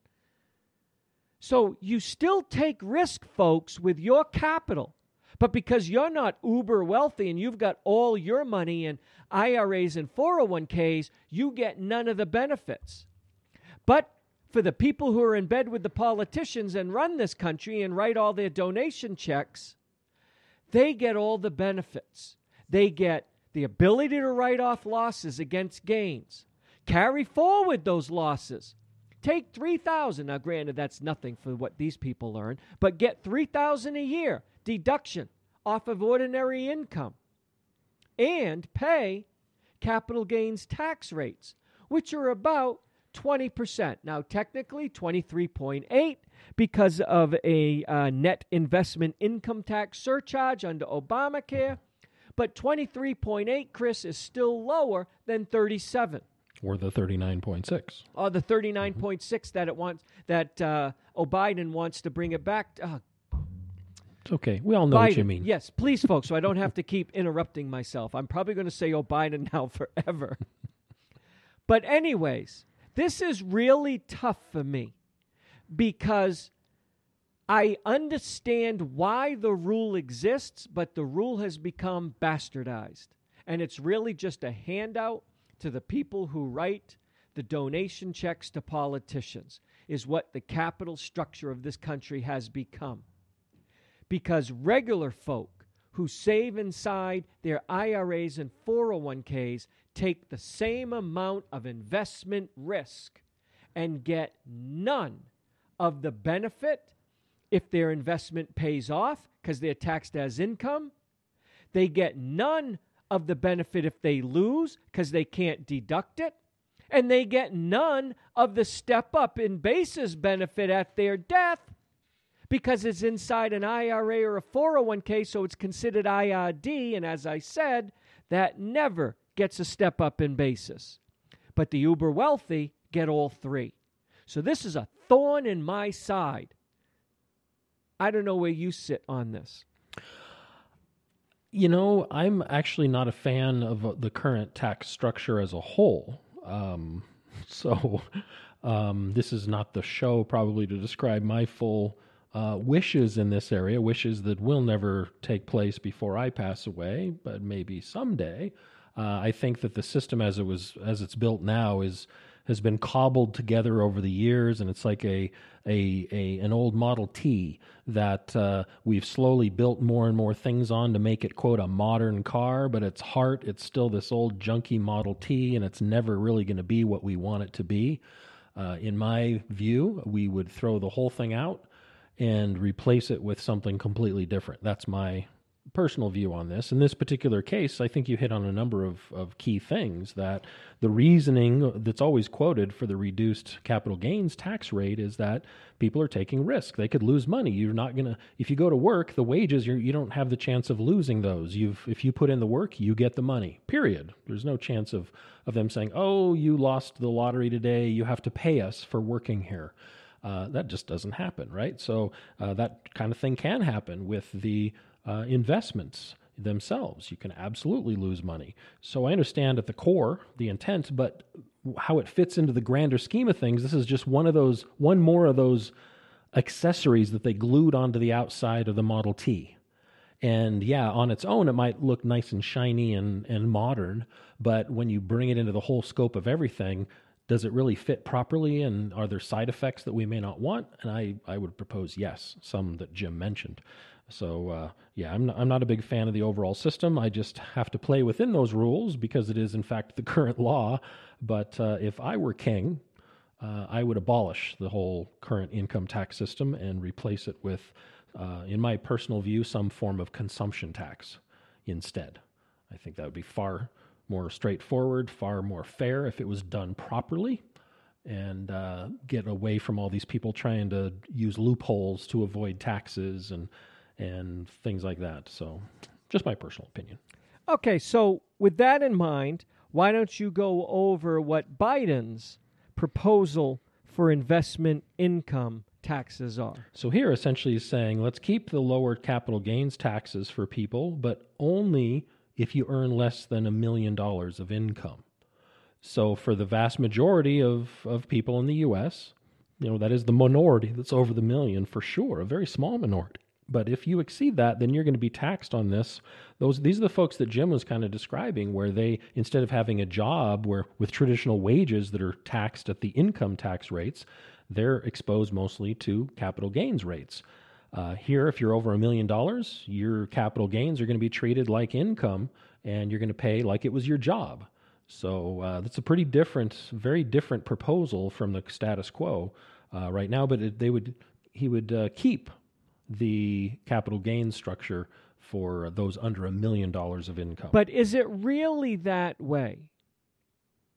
So you still take risk, folks, with your capital. But because you're not uber wealthy and you've got all your money in I R As and four oh one k's, you get none of the benefits. But for the people who are in bed with the politicians and run this country and write all their donation checks, they get all the benefits. They get the ability to write off losses against gains, carry forward those losses. Take three thousand dollars. Now, granted, that's nothing for what these people earn, but get three thousand dollars a year deduction off of ordinary income and pay capital gains tax rates, which are about twenty percent. Now, technically, twenty-three point eight because of a uh, net investment income tax surcharge under Obamacare. But twenty-three point eight, Chris, is still lower than thirty-seven. Or the thirty-nine point six. Or the thirty-nine point six that it wants, that uh, O'Biden wants to bring it back. Uh, it's okay. We all know Biden. what you mean. Yes, please, folks, so I don't have to keep interrupting myself. I'm probably going to say O'Biden now forever. But anyways, this is really tough for me because I understand why the rule exists, but the rule has become bastardized. And it's really just a handout to the people who write the donation checks to politicians, is what the capital structure of this country has become. Because regular folk who save inside their I R As and four oh one k's take the same amount of investment risk and get none of the benefit if their investment pays off because they're taxed as income. They get none of the benefit if they lose because they can't deduct it. And they get none of the step up in basis benefit at their death because it's inside an I R A or a four oh one k, so it's considered I R D. And as I said, that never gets a step up in basis. But the uber wealthy get all three. So this is a thorn in my side. I don't know where you sit on this. You know, I'm actually not a fan of the current tax structure as a whole. Um, so um, this is not the show probably to describe my full uh, wishes in this area, wishes that will never take place before I pass away, but maybe someday. Uh, I think that the system as it was, as it's built now is has been cobbled together over the years, and it's like a a, a an old Model T that uh, we've slowly built more and more things on to make it, quote, a modern car, but its heart, it's still this old junky Model T, and it's never really going to be what we want it to be. Uh, in my view, we would throw the whole thing out and replace it with something completely different. That's my personal view on this. In this particular case, I think you hit on a number of, of key things, that the reasoning that's always quoted for the reduced capital gains tax rate is that people are taking risk. They could lose money. You're not going to, if you go to work, the wages, you're, you don't have the chance of losing those. You've, if you put in the work, you get the money, period. There's no chance of, of them saying, oh, you lost the lottery today, you have to pay us for working here. Uh, that just doesn't happen, right? So uh, that kind of thing can happen with the Uh, investments themselves. You can absolutely lose money. So I understand at the core the intent, but how it fits into the grander scheme of things, this is just one of those, one more of those accessories that they glued onto the outside of the Model T. And yeah, on its own, it might look nice and shiny and, and modern, but when you bring it into the whole scope of everything, does it really fit properly, and are there side effects that we may not want? And I, I would propose yes, some that Jim mentioned. So, uh, yeah, I'm not, I'm not a big fan of the overall system. I just have to play within those rules because it is, in fact, the current law. But uh, if I were king, uh, I would abolish the whole current income tax system and replace it with, uh, in my personal view, some form of consumption tax instead. I think that would be far more straightforward, far more fair if it was done properly, and uh, get away from all these people trying to use loopholes to avoid taxes and and things like that. So just my personal opinion. Okay, so with that in mind, why don't you go over what Biden's proposal for investment income taxes are? So here essentially is saying, let's keep the lower capital gains taxes for people, but only if you earn less than a million dollars of income. So for the vast majority of, of people in the U S, you know, that is the minority that's over the million for sure, a very small minority. But if you exceed that, then you're going to be taxed on this. Those These are the folks that Jim was kind of describing, where they, instead of having a job where with traditional wages that are taxed at the income tax rates, they're exposed mostly to capital gains rates. Uh, here, if you're over a million dollars, your capital gains are going to be treated like income, and you're going to pay like it was your job. So uh, that's a pretty different, very different proposal from the status quo uh, right now. But it, they would, he would uh, keep the capital gains structure for those under a million dollars of income. But is it really that way?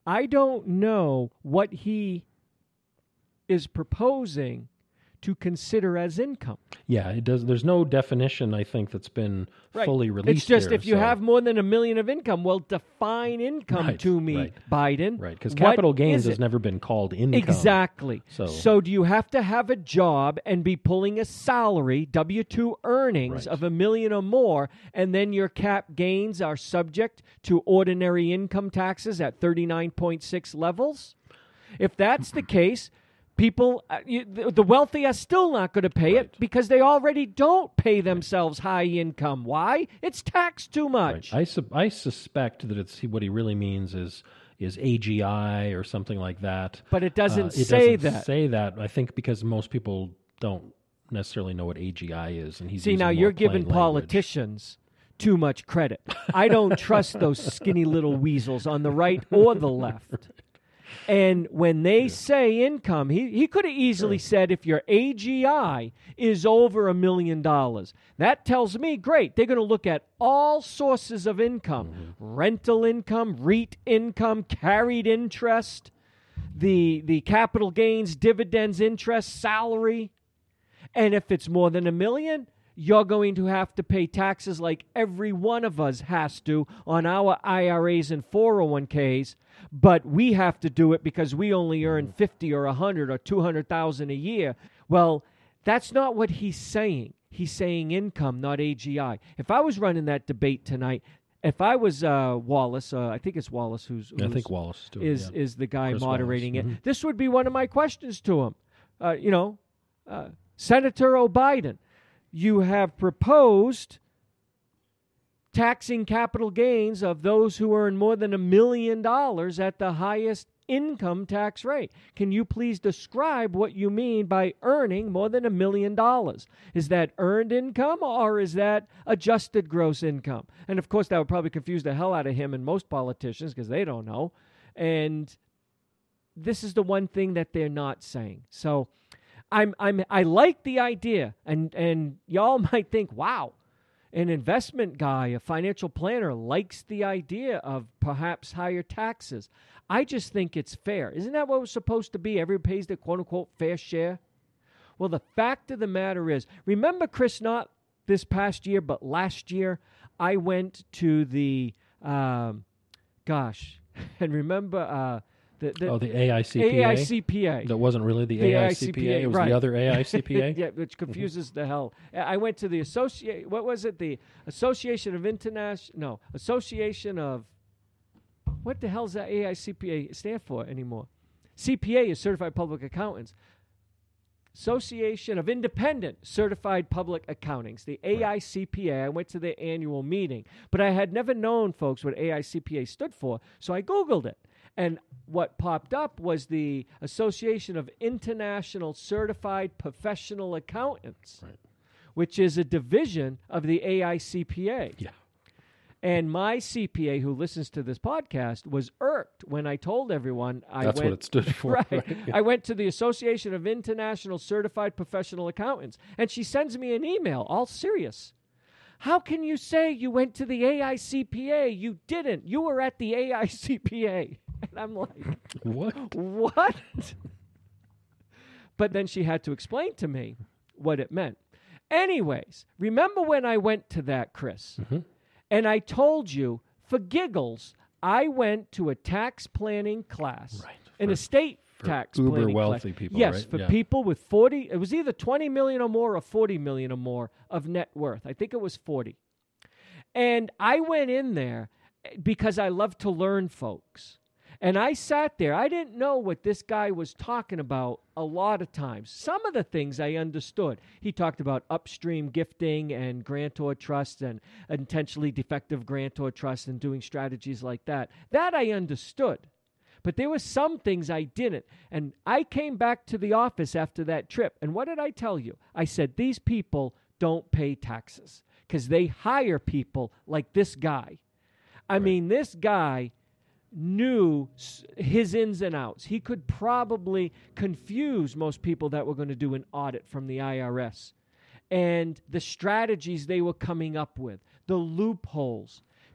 I don't know what he is proposing to consider as income. Yeah, it does. There's no definition, I think, that's been Right. fully released. It's just here, if you so- have more than a million of income, well, define income Right, to me, right. Biden. right, because What capital gains is has it? never been called income. Exactly. So- So do you have to have a job and be pulling a salary, W two earnings Right. of a million or more, and then your cap gains are subject to ordinary income taxes at thirty-nine point six levels? If that's the case, people, uh, you, the, the wealthy are still not going to pay Right. it because they already don't pay themselves high income. Why? It's taxed too much. Right. I, su- I suspect that it's what he really means is is A G I or something like that. But it doesn't Uh, it say doesn't that. Say that. I think because most people don't necessarily know what A G I is, and he's See, using now more you're plain giving language. politicians too much credit. I don't trust those skinny little weasels on the right or the left. And when they say income, he, he could have easily said if your A G I is over a million dollars. That tells me, great, they're going to look at all sources of income. Mm-hmm. Rental income, REIT income, carried interest, the, the capital gains, dividends, interest, salary. And if it's more than a million, you're going to have to pay taxes like every one of us has to on our I R As and four oh one k's, but we have to do it because we only earn fifty or one hundred or two hundred thousand a year. Well, that's not what he's saying. He's saying income, not A G I. If I was running that debate tonight, if I was uh, Wallace, uh, I think it's Wallace who's, who's I think Wallace too, is yeah. is the guy Chris moderating Wallace. it. Mhm. This would be one of my questions to him. Uh, you know, uh, Senator O'Biden, you have proposed taxing capital gains of those who earn more than a million dollars at the highest income tax rate. Can you please describe what you mean by earning more than a million dollars? Is that earned income or is that adjusted gross income? And of course, that would probably confuse the hell out of him and most politicians because they don't know. And this is the one thing that they're not saying. So I'm I'm I like the idea, and and y'all might think, wow, an investment guy, a financial planner likes the idea of perhaps higher taxes. I just think it's fair. Isn't that what it was supposed to be? Everyone pays their quote unquote fair share. Well, the fact of the matter is, remember, Chris, not this past year, but last year, I went to the um, gosh, and remember. Uh, The, the Oh, the A I C P A? A I C P A. That wasn't really the, The A I C P A. It was right. the other A I C P A? Yeah, which confuses the hell. I went to the associate. What was it? The Association of International. No, Association of. What the hell's that A I C P A stand for anymore? C P A is Certified Public Accountants. Association of Independent Certified Public Accountings, the A I C P A. I went to their annual meeting, but I had never known, folks, what A I C P A stood for, so I Googled it. And what popped up was the Association of International Certified Professional Accountants, Right. which is a division of the A I C P A. Yeah. And my C P A, who listens to this podcast, was irked when I told everyone I That's went. what it stood for. Right. right? I went to the Association of International Certified Professional Accountants, and she sends me an email, all serious. How can you say you went to the A I C P A? You didn't. You were at the A I C P A. And I'm like, What? what? But then she had to explain to me what it meant. Anyways, remember when I went to that, Chris? Mm-hmm. And I told you, for giggles, I went to a tax planning class, Right. an For- estate for tax uber planning wealthy class. people, Yes, right? for Yeah. people with forty. It was either twenty million or more or forty million or more of net worth. I think it was forty. And I went in there because I love to learn, folks. And I sat there. I didn't know what this guy was talking about a lot of times. Some of the things I understood. He talked about upstream gifting and grantor trusts and intentionally defective grantor trusts and doing strategies like that. That I understood. But there were some things I didn't. And I came back to the office after that trip. And what did I tell you? I said, these people don't pay taxes because they hire people like this guy. I Right. mean, this guy knew his ins and outs. He could probably confuse most people that were going to do an audit from the I R S and the strategies they were coming up with, the loopholes.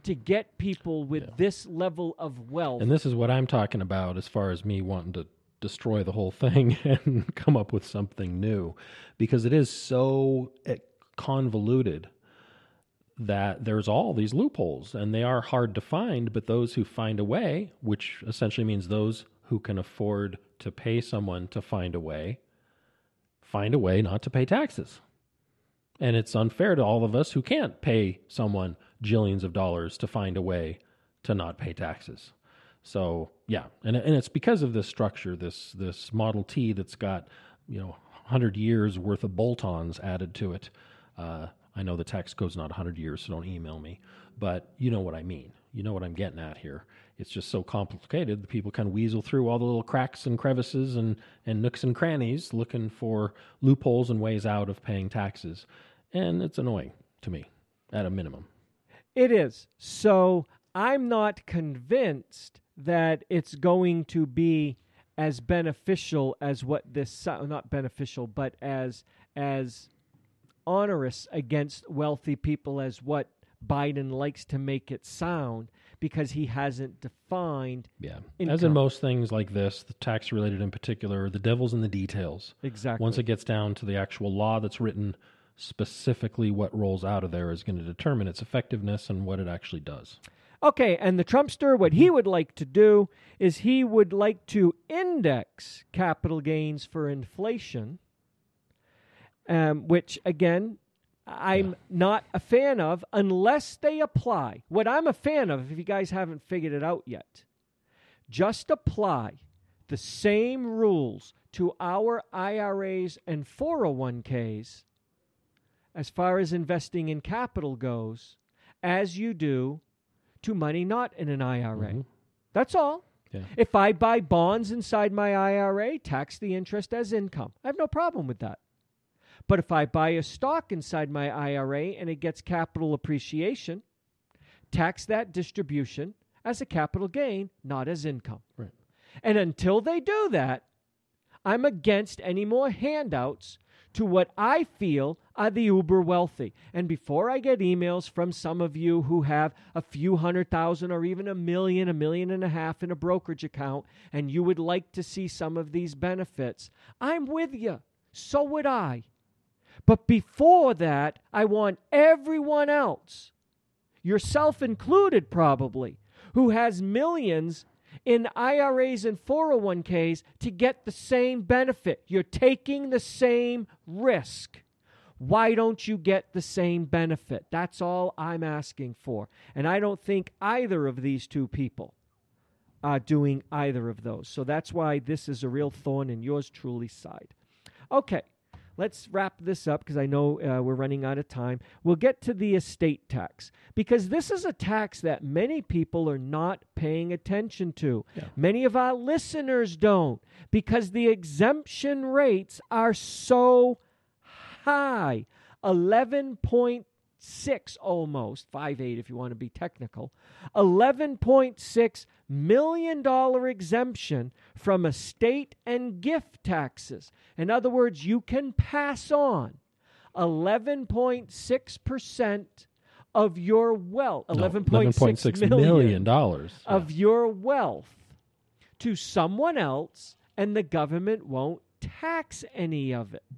to get people with Yeah. this level of wealth. And this is what I'm talking about as far as me wanting to destroy the whole thing and come up with something new, because it is so convoluted that there's all these loopholes, and they are hard to find, but those who find a way, which essentially means those who can afford to pay someone to find a way, find a way not to pay taxes. And it's unfair to all of us who can't pay someone jillions of dollars to find a way to not pay taxes. So, yeah, and and it's because of this structure, this this Model T that's got, you know, one hundred years worth of bolt-ons added to it. Uh, I know the tax code's not one hundred years, so don't email me, but you know what I mean. You know what I'm getting at here. It's just so complicated that people kind of weasel through all the little cracks and crevices and, and nooks and crannies looking for loopholes and ways out of paying taxes. And it's annoying to me, at a minimum. It is. So I'm not convinced that it's going to be as beneficial as what this, not beneficial, but as as onerous against wealthy people as what Biden likes to make it sound, because he hasn't defined Yeah. income. As in most things like this, the tax related in particular, the devil's in the details. Exactly. Once it gets down to the actual law that's written, specifically what rolls out of there is going to determine its effectiveness and what it actually does. Okay, and the Trumpster, what he would like to do is he would like to index capital gains for inflation, um, which, again, I'm Yeah. not a fan of unless they apply. What I'm a fan of, if you guys haven't figured it out yet, just apply the same rules to our I R As and four oh one k's as far as investing in capital goes as you do to money not in an I R A. Mm-hmm. That's all. Yeah. If I buy bonds inside my I R A, tax the interest as income. I have no problem with that. But if I buy a stock inside my I R A and it gets capital appreciation, tax that distribution as a capital gain, not as income. Right. And until they do that, I'm against any more handouts to what I feel are the uber wealthy. And before I get emails from some of you who have a few hundred thousand or even a million, a million and a half in a brokerage account, and you would like to see some of these benefits, I'm with you. So would I. But before that, I want everyone else, yourself included probably, who has millions in I R As and four oh one k's to get the same benefit. You're taking the same risk. Why don't you get the same benefit? That's all I'm asking for. And I don't think either of these two people are doing either of those. So that's why this is a real thorn in yours truly side. Okay. Let's wrap this up because I know uh, we're running out of time. We'll get to the estate tax because this is a tax that many people are not paying attention to. Yeah. Many of our listeners don't because the exemption rates are so high. eleven point six almost, five eight if you want to be technical, eleven point six million dollars exemption from estate and gift taxes. In other words, you can pass on eleven point six percent of your wealth, No, eleven point six million million dollars of yeah. your wealth to someone else, and the government won't tax any of it.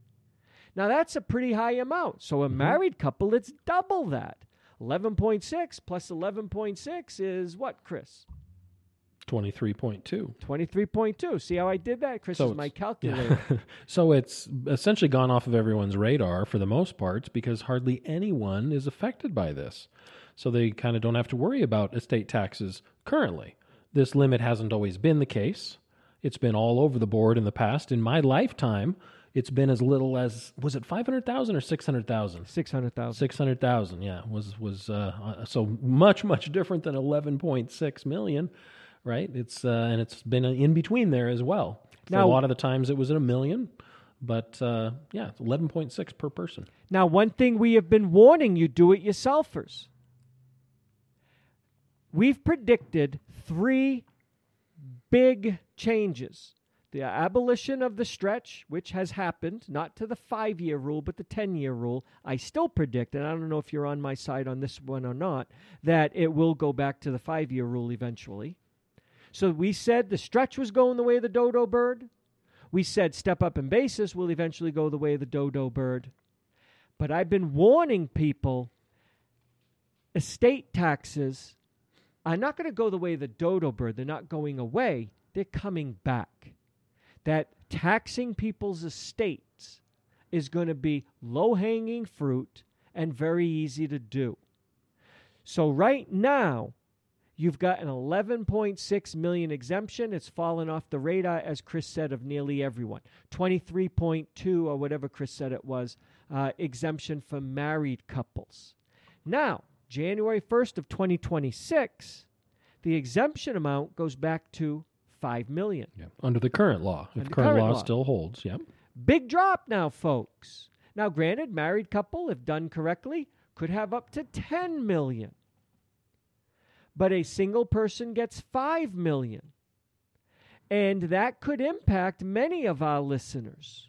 Now, that's a pretty high amount. So a mm-hmm. married couple, it's double that. eleven point six plus eleven point six is what, Chris? twenty-three point two. twenty-three point two. See how I did that? Chris so is my calculator. Yeah. So it's essentially gone off of everyone's radar for the most part because hardly anyone is affected by this. So they kind of don't have to worry about estate taxes currently. This limit hasn't always been the case. It's been all over the board in the past. In my lifetime, it's been as little as, was it five hundred thousand or six hundred thousand? six hundred thousand. six hundred thousand, yeah. Was, was uh, so much, much different than eleven point six million, right? It's uh, and it's been in between there as well. For now, a lot of the times it was at a million, but uh, yeah, it's eleven point six per person. Now, one thing we have been warning you do-it-yourselfers. We've predicted three big changes. the abolition of the stretch, which has happened, not to the five-year rule, but the ten-year rule, I still predict, and I don't know if you're on my side on this one or not, that it will go back to the five-year rule eventually. So we said the stretch was going the way of the dodo bird. We said step up in basis will eventually go the way of the dodo bird. But I've been warning people, estate taxes are not going to go the way of the dodo bird. They're not going away. They're coming back. That taxing people's estates is going to be low-hanging fruit and very easy to do. So right now, you've got an eleven point six million exemption. It's fallen off the radar, as Chris said, of nearly everyone. twenty-three point two, or whatever Chris said it was, uh, exemption for married couples. Now, January first of twenty twenty-six, the exemption amount goes back to five million dollars. Yeah. Under the current law. If Under current, current law, law still holds, yeah. Big drop now, folks. Now, granted, married couple, if done correctly, could have up to ten million dollars. But a single person gets five million dollars. And that could impact many of our listeners.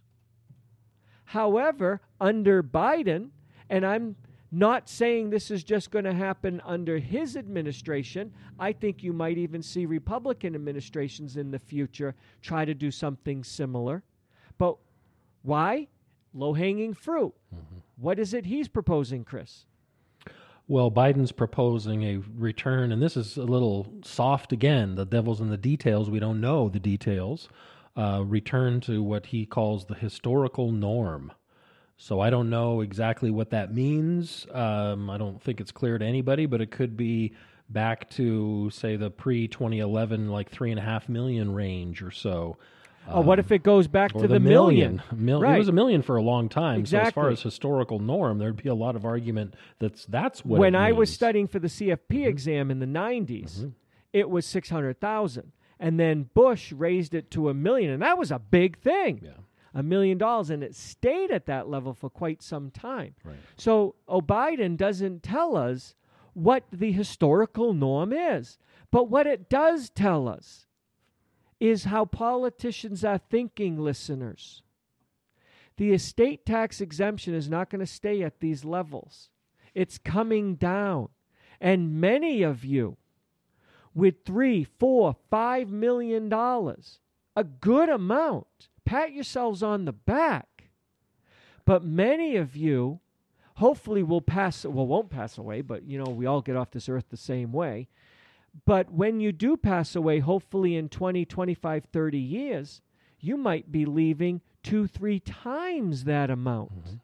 However, under Biden, and I'm not saying this is just going to happen under his administration, I think you might even see Republican administrations in the future try to do something similar. But why? Low-hanging fruit. Mm-hmm. What is it he's proposing, Chris? Well, Biden's proposing a return, and this is a little soft again. The devil's in the details. We don't know the details. Uh, return to what he calls the historical norm. So I don't know exactly what that means. Um, I don't think it's clear to anybody, but it could be back to, say, the pre twenty eleven, like three and a half million range or so. Oh, um, what if it goes back to the, the million? million? Mil- right. It was a million for a long time. Exactly. So as far as historical norm, there'd be a lot of argument that's that's what. When it I means. was studying for the C F P mm-hmm. exam in the nineties, mm-hmm. it was six hundred thousand, and then Bush raised it to a million, and that was a big thing. Yeah. A million dollars, and it stayed at that level for quite some time. Right. So oh, Biden doesn't tell us what the historical norm is. But what it does tell us is how politicians are thinking, listeners. The estate tax exemption is not going to stay at these levels. It's coming down. And many of you with three, four, five million dollars, a good amount, pat yourselves on the back. But many of you hopefully will pass, well, won't pass away, but, you know, we all get off this earth the same way. But when you do pass away, hopefully in twenty, twenty-five, thirty years, you might be leaving two, three times that amount. Mm-hmm.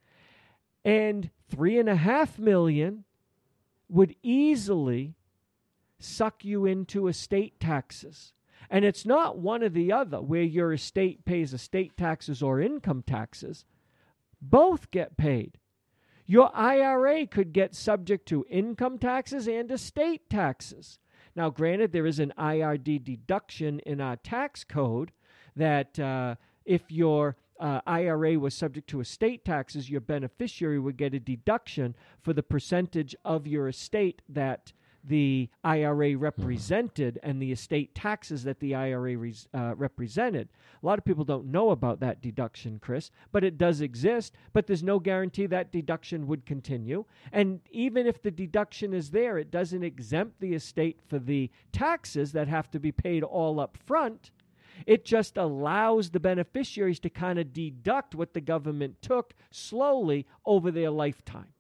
And three and a half million would easily suck you into estate taxes. And it's not one or the other, where your estate pays estate taxes or income taxes. Both get paid. Your I R A could get subject to income taxes and estate taxes. Now, granted, there is an I R D deduction in our tax code that uh, if your uh, I R A was subject to estate taxes, your beneficiary would get a deduction for the percentage of your estate that the I R A represented mm-hmm. and the estate taxes that the I R A res, uh, represented. A lot of people don't know about that deduction, Chris, but it does exist, but there's no guarantee that deduction would continue. And even if the deduction is there, it doesn't exempt the estate for the taxes that have to be paid all up front. It just allows the beneficiaries to kind of deduct what the government took slowly over their lifetime.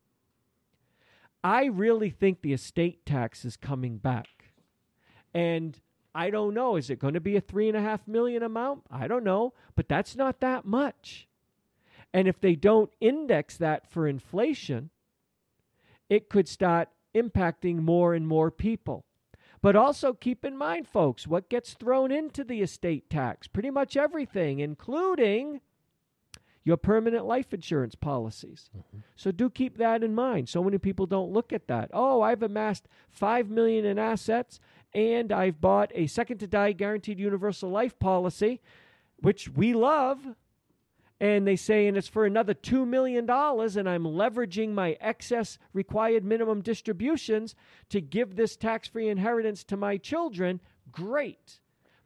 I really think the estate tax is coming back. And I don't know, is it going to be a three and a half million amount? I don't know, but that's not that much. And if they don't index that for inflation, it could start impacting more and more people. But also keep in mind, folks, what gets thrown into the estate tax? Pretty much everything, including your permanent life insurance policies. Mm-hmm. So do keep that in mind. So many people don't look at that. Oh, I've amassed five million dollars in assets, and I've bought a second-to-die guaranteed universal life policy, which we love, and they say, and it's for another two million dollars, and I'm leveraging my excess required minimum distributions to give this tax-free inheritance to my children. Great.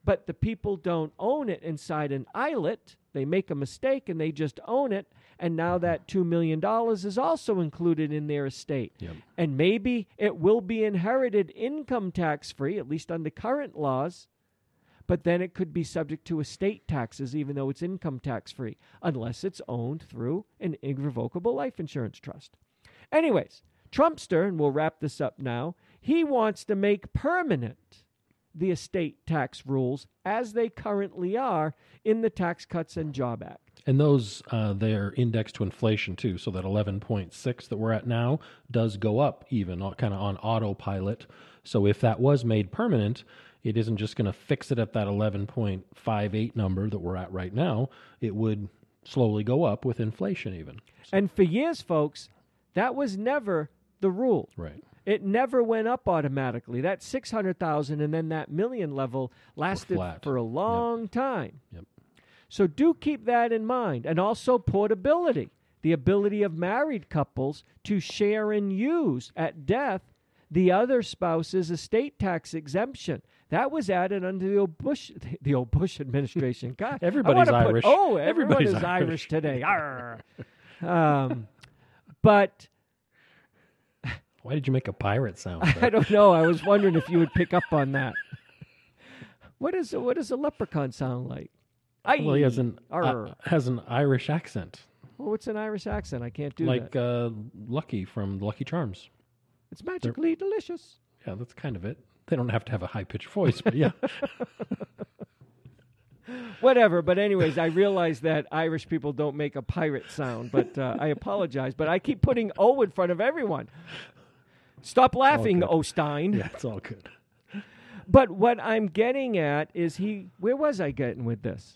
but the people don't own it inside an islet. They make a mistake and they just own it, and now that two million dollars is also included in their estate. Yep. And maybe it will be inherited income tax-free, at least under current laws, but then it could be subject to estate taxes even though it's income tax-free, unless it's owned through an irrevocable life insurance trust. Anyways, Trumpster, and we'll wrap this up now, he wants to make permanent the estate tax rules as they currently are in the Tax Cuts and Job Act. And those, uh, they're indexed to inflation, too, so that eleven point six that we're at now does go up even, kind of on autopilot. So if that was made permanent, it isn't just going to fix it at that eleven point five eight number that we're at right now. It would slowly go up with inflation even. So. And for years, folks, that was never the rule. Right. It never went up automatically. That six hundred thousand and then that million level lasted for a long yep. time. Yep. So do keep that in mind. And also portability, the ability of married couples to share and use at death the other spouse's estate tax exemption. That was added under the old Bush, the old Bush administration. God, everybody's Irish. Put, oh, everybody's everybody's Irish, Irish today. um, but why did you make a pirate sound? I don't know. I was wondering if you would pick up on that. What is what does a leprechaun sound like? Aye. Well, he has an uh, has an Irish accent. Well, what's an Irish accent? I can't do like, that. Like uh, Lucky from Lucky Charms. It's magically They're, delicious. Yeah, that's kind of it. They don't have to have a high-pitched voice, but yeah. Whatever, but anyways, I realize that Irish people don't make a pirate sound, but uh, I apologize. But I keep putting O in front of everyone. Stop laughing, O Stein. Yeah, it's all good. But what I'm getting at is he. Where was I getting with this?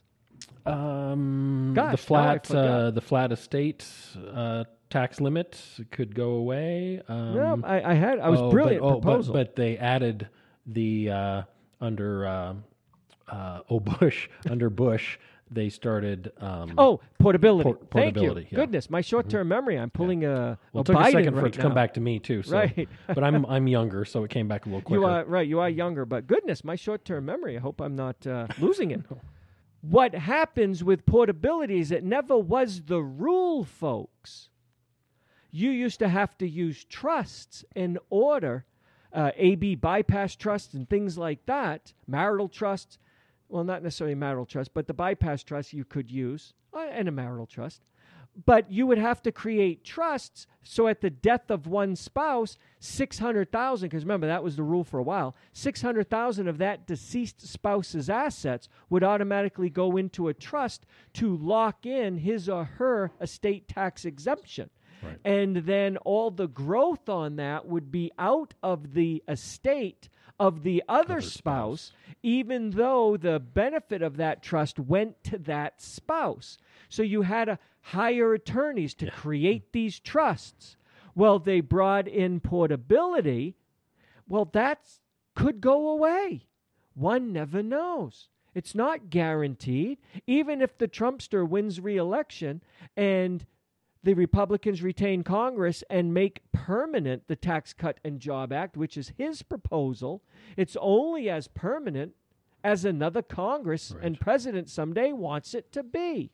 Um, Gosh, the flat, uh, the flat estate uh, tax limit could go away. Um, no, I, I had. I was oh, brilliant but, oh, proposal, but, but they added the uh, under uh, uh, oh Bush under Bush. They started. Um, oh, portability. Por- portability. Thank you. Yeah. Goodness, my short-term mm-hmm. memory. I'm pulling yeah. a. Well, a it took Biden a second right for it to now. come back to me too. So. Right. But I'm I'm younger, so it came back a little quicker. You are right. You are younger, but goodness, my short-term memory. I hope I'm not uh, losing it. No. What happens with portability is it never was the rule, folks. You used to have to use trusts in order, uh, A B bypass trusts and things like that, marital trusts. Well, not necessarily marital trust, but the bypass trust you could use, uh, and a marital trust. But you would have to create trusts, so at the death of one spouse, six hundred thousand dollars, because remember, that was the rule for a while, six hundred thousand dollars of that deceased spouse's assets would automatically go into a trust to lock in his or her estate tax exemption. Right. And then all the growth on that would be out of the estate of the other, other spouse, spouse, even though the benefit of that trust went to that spouse. So you had to hire attorneys to yeah. create these trusts. Well, they brought in portability. Well, that could go away. One never knows. It's not guaranteed. Even if the Trumpster wins re-election and the Republicans retain Congress and make permanent the Tax Cut and Job Act, which is his proposal, it's only as permanent as another Congress right. and president someday wants it to be.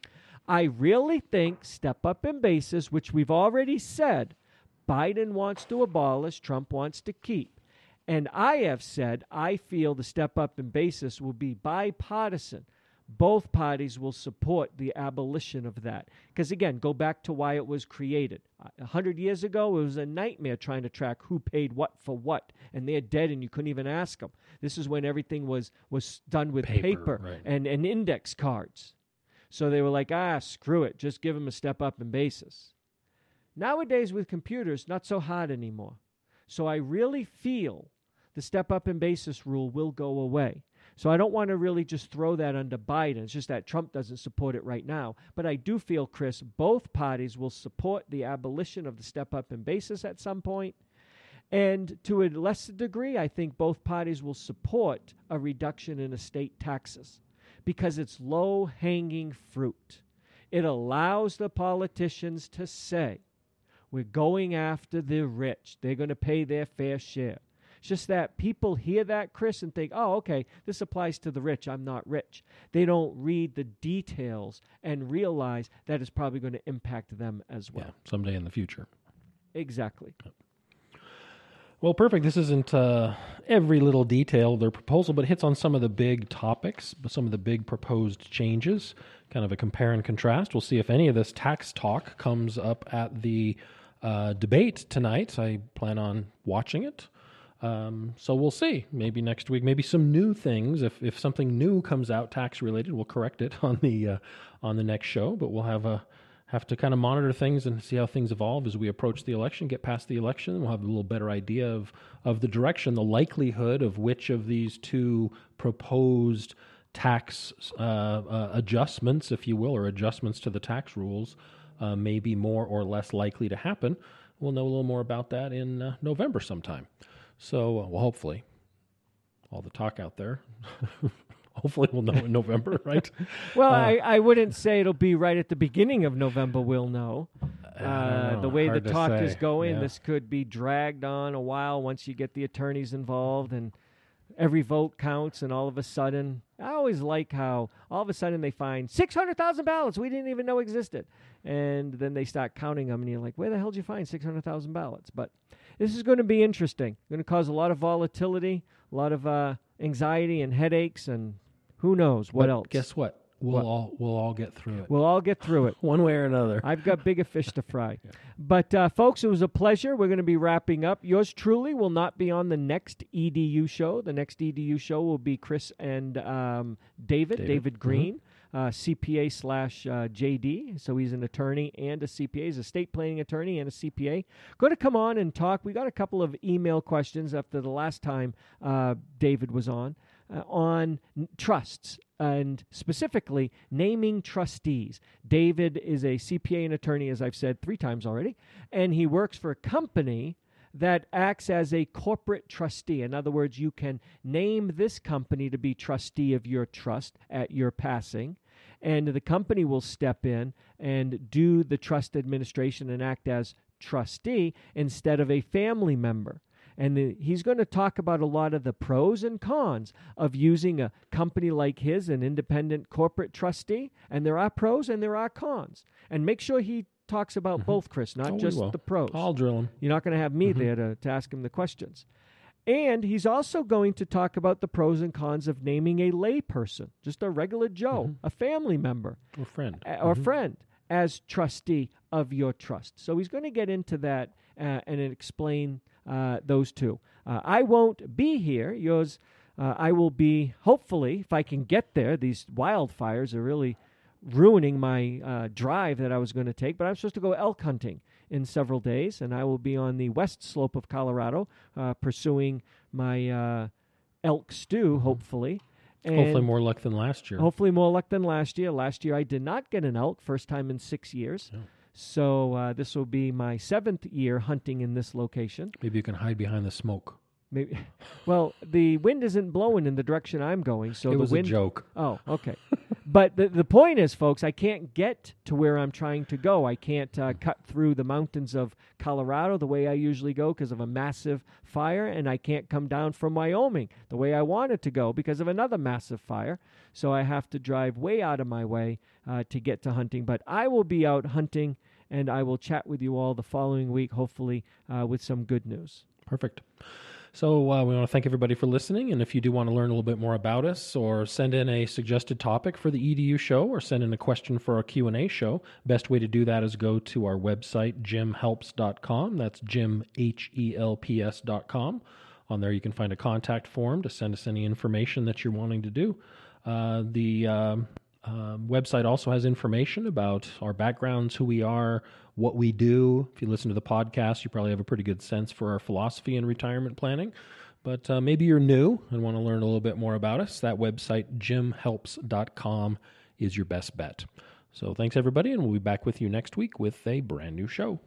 I really think step up in basis, which we've already said, Biden wants to abolish, Trump wants to keep. And I have said I feel the step up in basis will be bipartisan. Both parties will support the abolition of that. Because, again, go back to why it was created. A hundred years ago, it was a nightmare trying to track who paid what for what. And they're dead, and you couldn't even ask them. This is when everything was, was done with paper, paper right. and, and index cards. So they were like, ah, screw it. Just give them a step up in basis. Nowadays, with computers, not so hard anymore. So I really feel the step up in basis rule will go away. So I don't want to really just throw that under Biden. It's just that Trump doesn't support it right now. But I do feel, Chris, both parties will support the abolition of the step-up in basis at some point. And to a lesser degree, I think both parties will support a reduction in estate taxes because it's low-hanging fruit. It allows the politicians to say, we're going after the rich. They're going to pay their fair share. It's just that people hear that, Chris, and think, oh, okay, this applies to the rich. I'm not rich. They don't read the details and realize that it's probably going to impact them as well. Yeah, someday in the future. Exactly. Well, perfect. This isn't uh, every little detail of their proposal, but it hits on some of the big topics, some of the big proposed changes, kind of a compare and contrast. We'll see if any of this tax talk comes up at the uh, debate tonight. I plan on watching it. Um, so we'll see. Maybe next week, maybe some new things. If if something new comes out tax related, we'll correct it on the uh, on the next show. But we'll have a have to kind of monitor things and see how things evolve as we approach the election, get past the election. We'll have a little better idea of, of the direction, the likelihood of which of these two proposed tax uh, uh, adjustments, if you will, or adjustments to the tax rules uh, may be more or less likely to happen. We'll know a little more about that in uh, November sometime. So, uh, well, hopefully, all the talk out there. Hopefully we'll know in November, right? Well, uh, I, I wouldn't say it'll be right at the beginning of November we'll know. Uh, know. The way Hard the to talk say. is going, Yeah. this could be dragged on a while once you get the attorneys involved and every vote counts, and all of a sudden, I always like how all of a sudden they find six hundred thousand ballots we didn't even know existed. And then they start counting them, and you're like, where the hell did you find six hundred thousand ballots? But this is going to be interesting. Going to cause a lot of volatility, a lot of uh, anxiety and headaches, and who knows what but else. Guess what? We'll What? all we'll all get through it. We'll all get through it. One way or another. I've got bigger fish to fry. But, uh, folks, it was a pleasure. We're going to be wrapping up. Yours truly will not be on the next E D U show. The next E D U show will be Chris and um, David, David. David Green, uh, C P A slash uh, J D. So he's an attorney and a C P A. He's a estate planning attorney and a C P A. Going to come on and talk. We got a couple of email questions after the last time uh, David was on. Uh, on n- trusts and specifically naming trustees. David is a C P A and attorney, as I've said three times already, and he works for a company that acts as a corporate trustee. In other words, you can name this company to be trustee of your trust at your passing, and the company will step in and do the trust administration and act as trustee instead of a family member. And the, he's going to talk about a lot of the pros and cons of using a company like his, an independent corporate trustee. And there are pros and there are cons. And make sure he talks about Mm-hmm. both, Chris, not Oh, we just will. the pros. I'll drill him. You're not going to have me Mhm. there to, to ask him the questions. And he's also going to talk about the pros and cons of naming a lay person, just a regular Joe, Mhm. a family member, Or friend. a- or Mhm. friend, as trustee of your trust. So he's going to get into that uh, and explain uh, those two. Uh, I won't be here. Yours, uh, I will be, hopefully, if I can get there. These wildfires are really ruining my uh, drive that I was going to take, but I'm supposed to go elk hunting in several days, and I will be on the west slope of Colorado uh, pursuing my uh, elk stew, hopefully. And Hopefully more luck than last year. Hopefully more luck than last year. Last year I did not get an elk, first time in six years. Yeah. So uh, this will be my seventh year hunting in this location. Maybe you can hide behind the smoke. Maybe, well, the wind isn't blowing in the direction I'm going, so it the was wind. a joke. Oh, okay. But the the point is, folks, I can't get to where I'm trying to go. I can't uh, cut through the mountains of Colorado the way I usually go because of a massive fire, and I can't come down from Wyoming the way I wanted to go because of another massive fire. So I have to drive way out of my way uh, to get to hunting. But I will be out hunting, and I will chat with you all the following week, hopefully uh, with some good news. Perfect. So uh, we want to thank everybody for listening, and if you do want to learn a little bit more about us or send in a suggested topic for the E D U show or send in a question for our Q and A show, best way to do that is go to our website, jim helps dot com. That's Jim, H E L P S dot com. On there you can find a contact form to send us any information that you're wanting to do. Uh, the um, uh, website also has information about our backgrounds, who we are, what we do. If you listen to the podcast, you probably have a pretty good sense for our philosophy in retirement planning. But uh, maybe you're new and want to learn a little bit more about us. That website, jim helps dot com, is your best bet. So thanks, everybody, and we'll be back with you next week with a brand new show.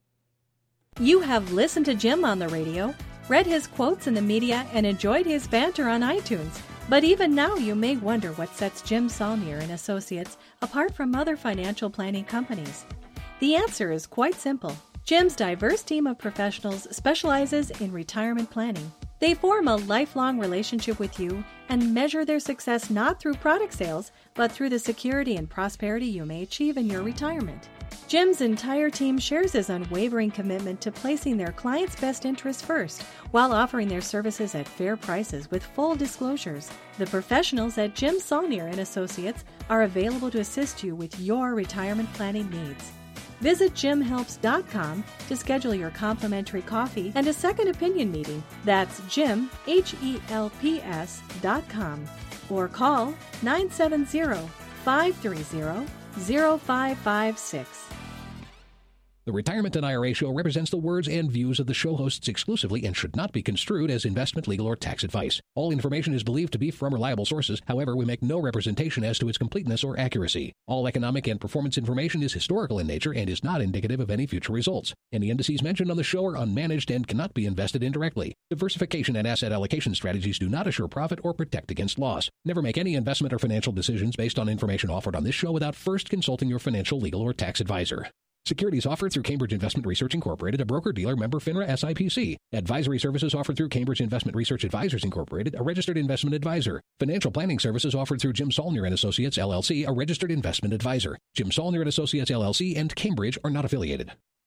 You have listened to Jim on the radio, read his quotes in the media, and enjoyed his banter on iTunes. But even now you may wonder what sets Jim Saulnier and Associates apart from other financial planning companies. The answer is quite simple. Jim's diverse team of professionals specializes in retirement planning. They form a lifelong relationship with you and measure their success not through product sales, but through the security and prosperity you may achieve in your retirement. Jim's entire team shares his unwavering commitment to placing their clients' best interests first, while offering their services at fair prices with full disclosures. The professionals at Jim Saulnier and Associates are available to assist you with your retirement planning needs. Visit jim helps dot com to schedule your complimentary coffee and a second opinion meeting. That's Jim, H E L P S dot com. Or call nine seven zero, five three zero, zero five five six. The Retirement and I R A Show represents the words and views of the show hosts exclusively and should not be construed as investment, legal, or tax advice. All information is believed to be from reliable sources. However, we make no representation as to its completeness or accuracy. All economic and performance information is historical in nature and is not indicative of any future results. Any indices mentioned on the show are unmanaged and cannot be invested indirectly. Diversification and asset allocation strategies do not assure profit or protect against loss. Never make any investment or financial decisions based on information offered on this show without first consulting your financial, legal, or tax advisor. Securities offered through Cambridge Investment Research Incorporated, a broker-dealer member FINRA S I P C. Advisory services offered through Cambridge Investment Research Advisors Incorporated, a registered investment advisor. Financial planning services offered through Jim Saulnier and Associates, L L C, a registered investment advisor. Jim Saulnier and Associates, L L C, and Cambridge are not affiliated.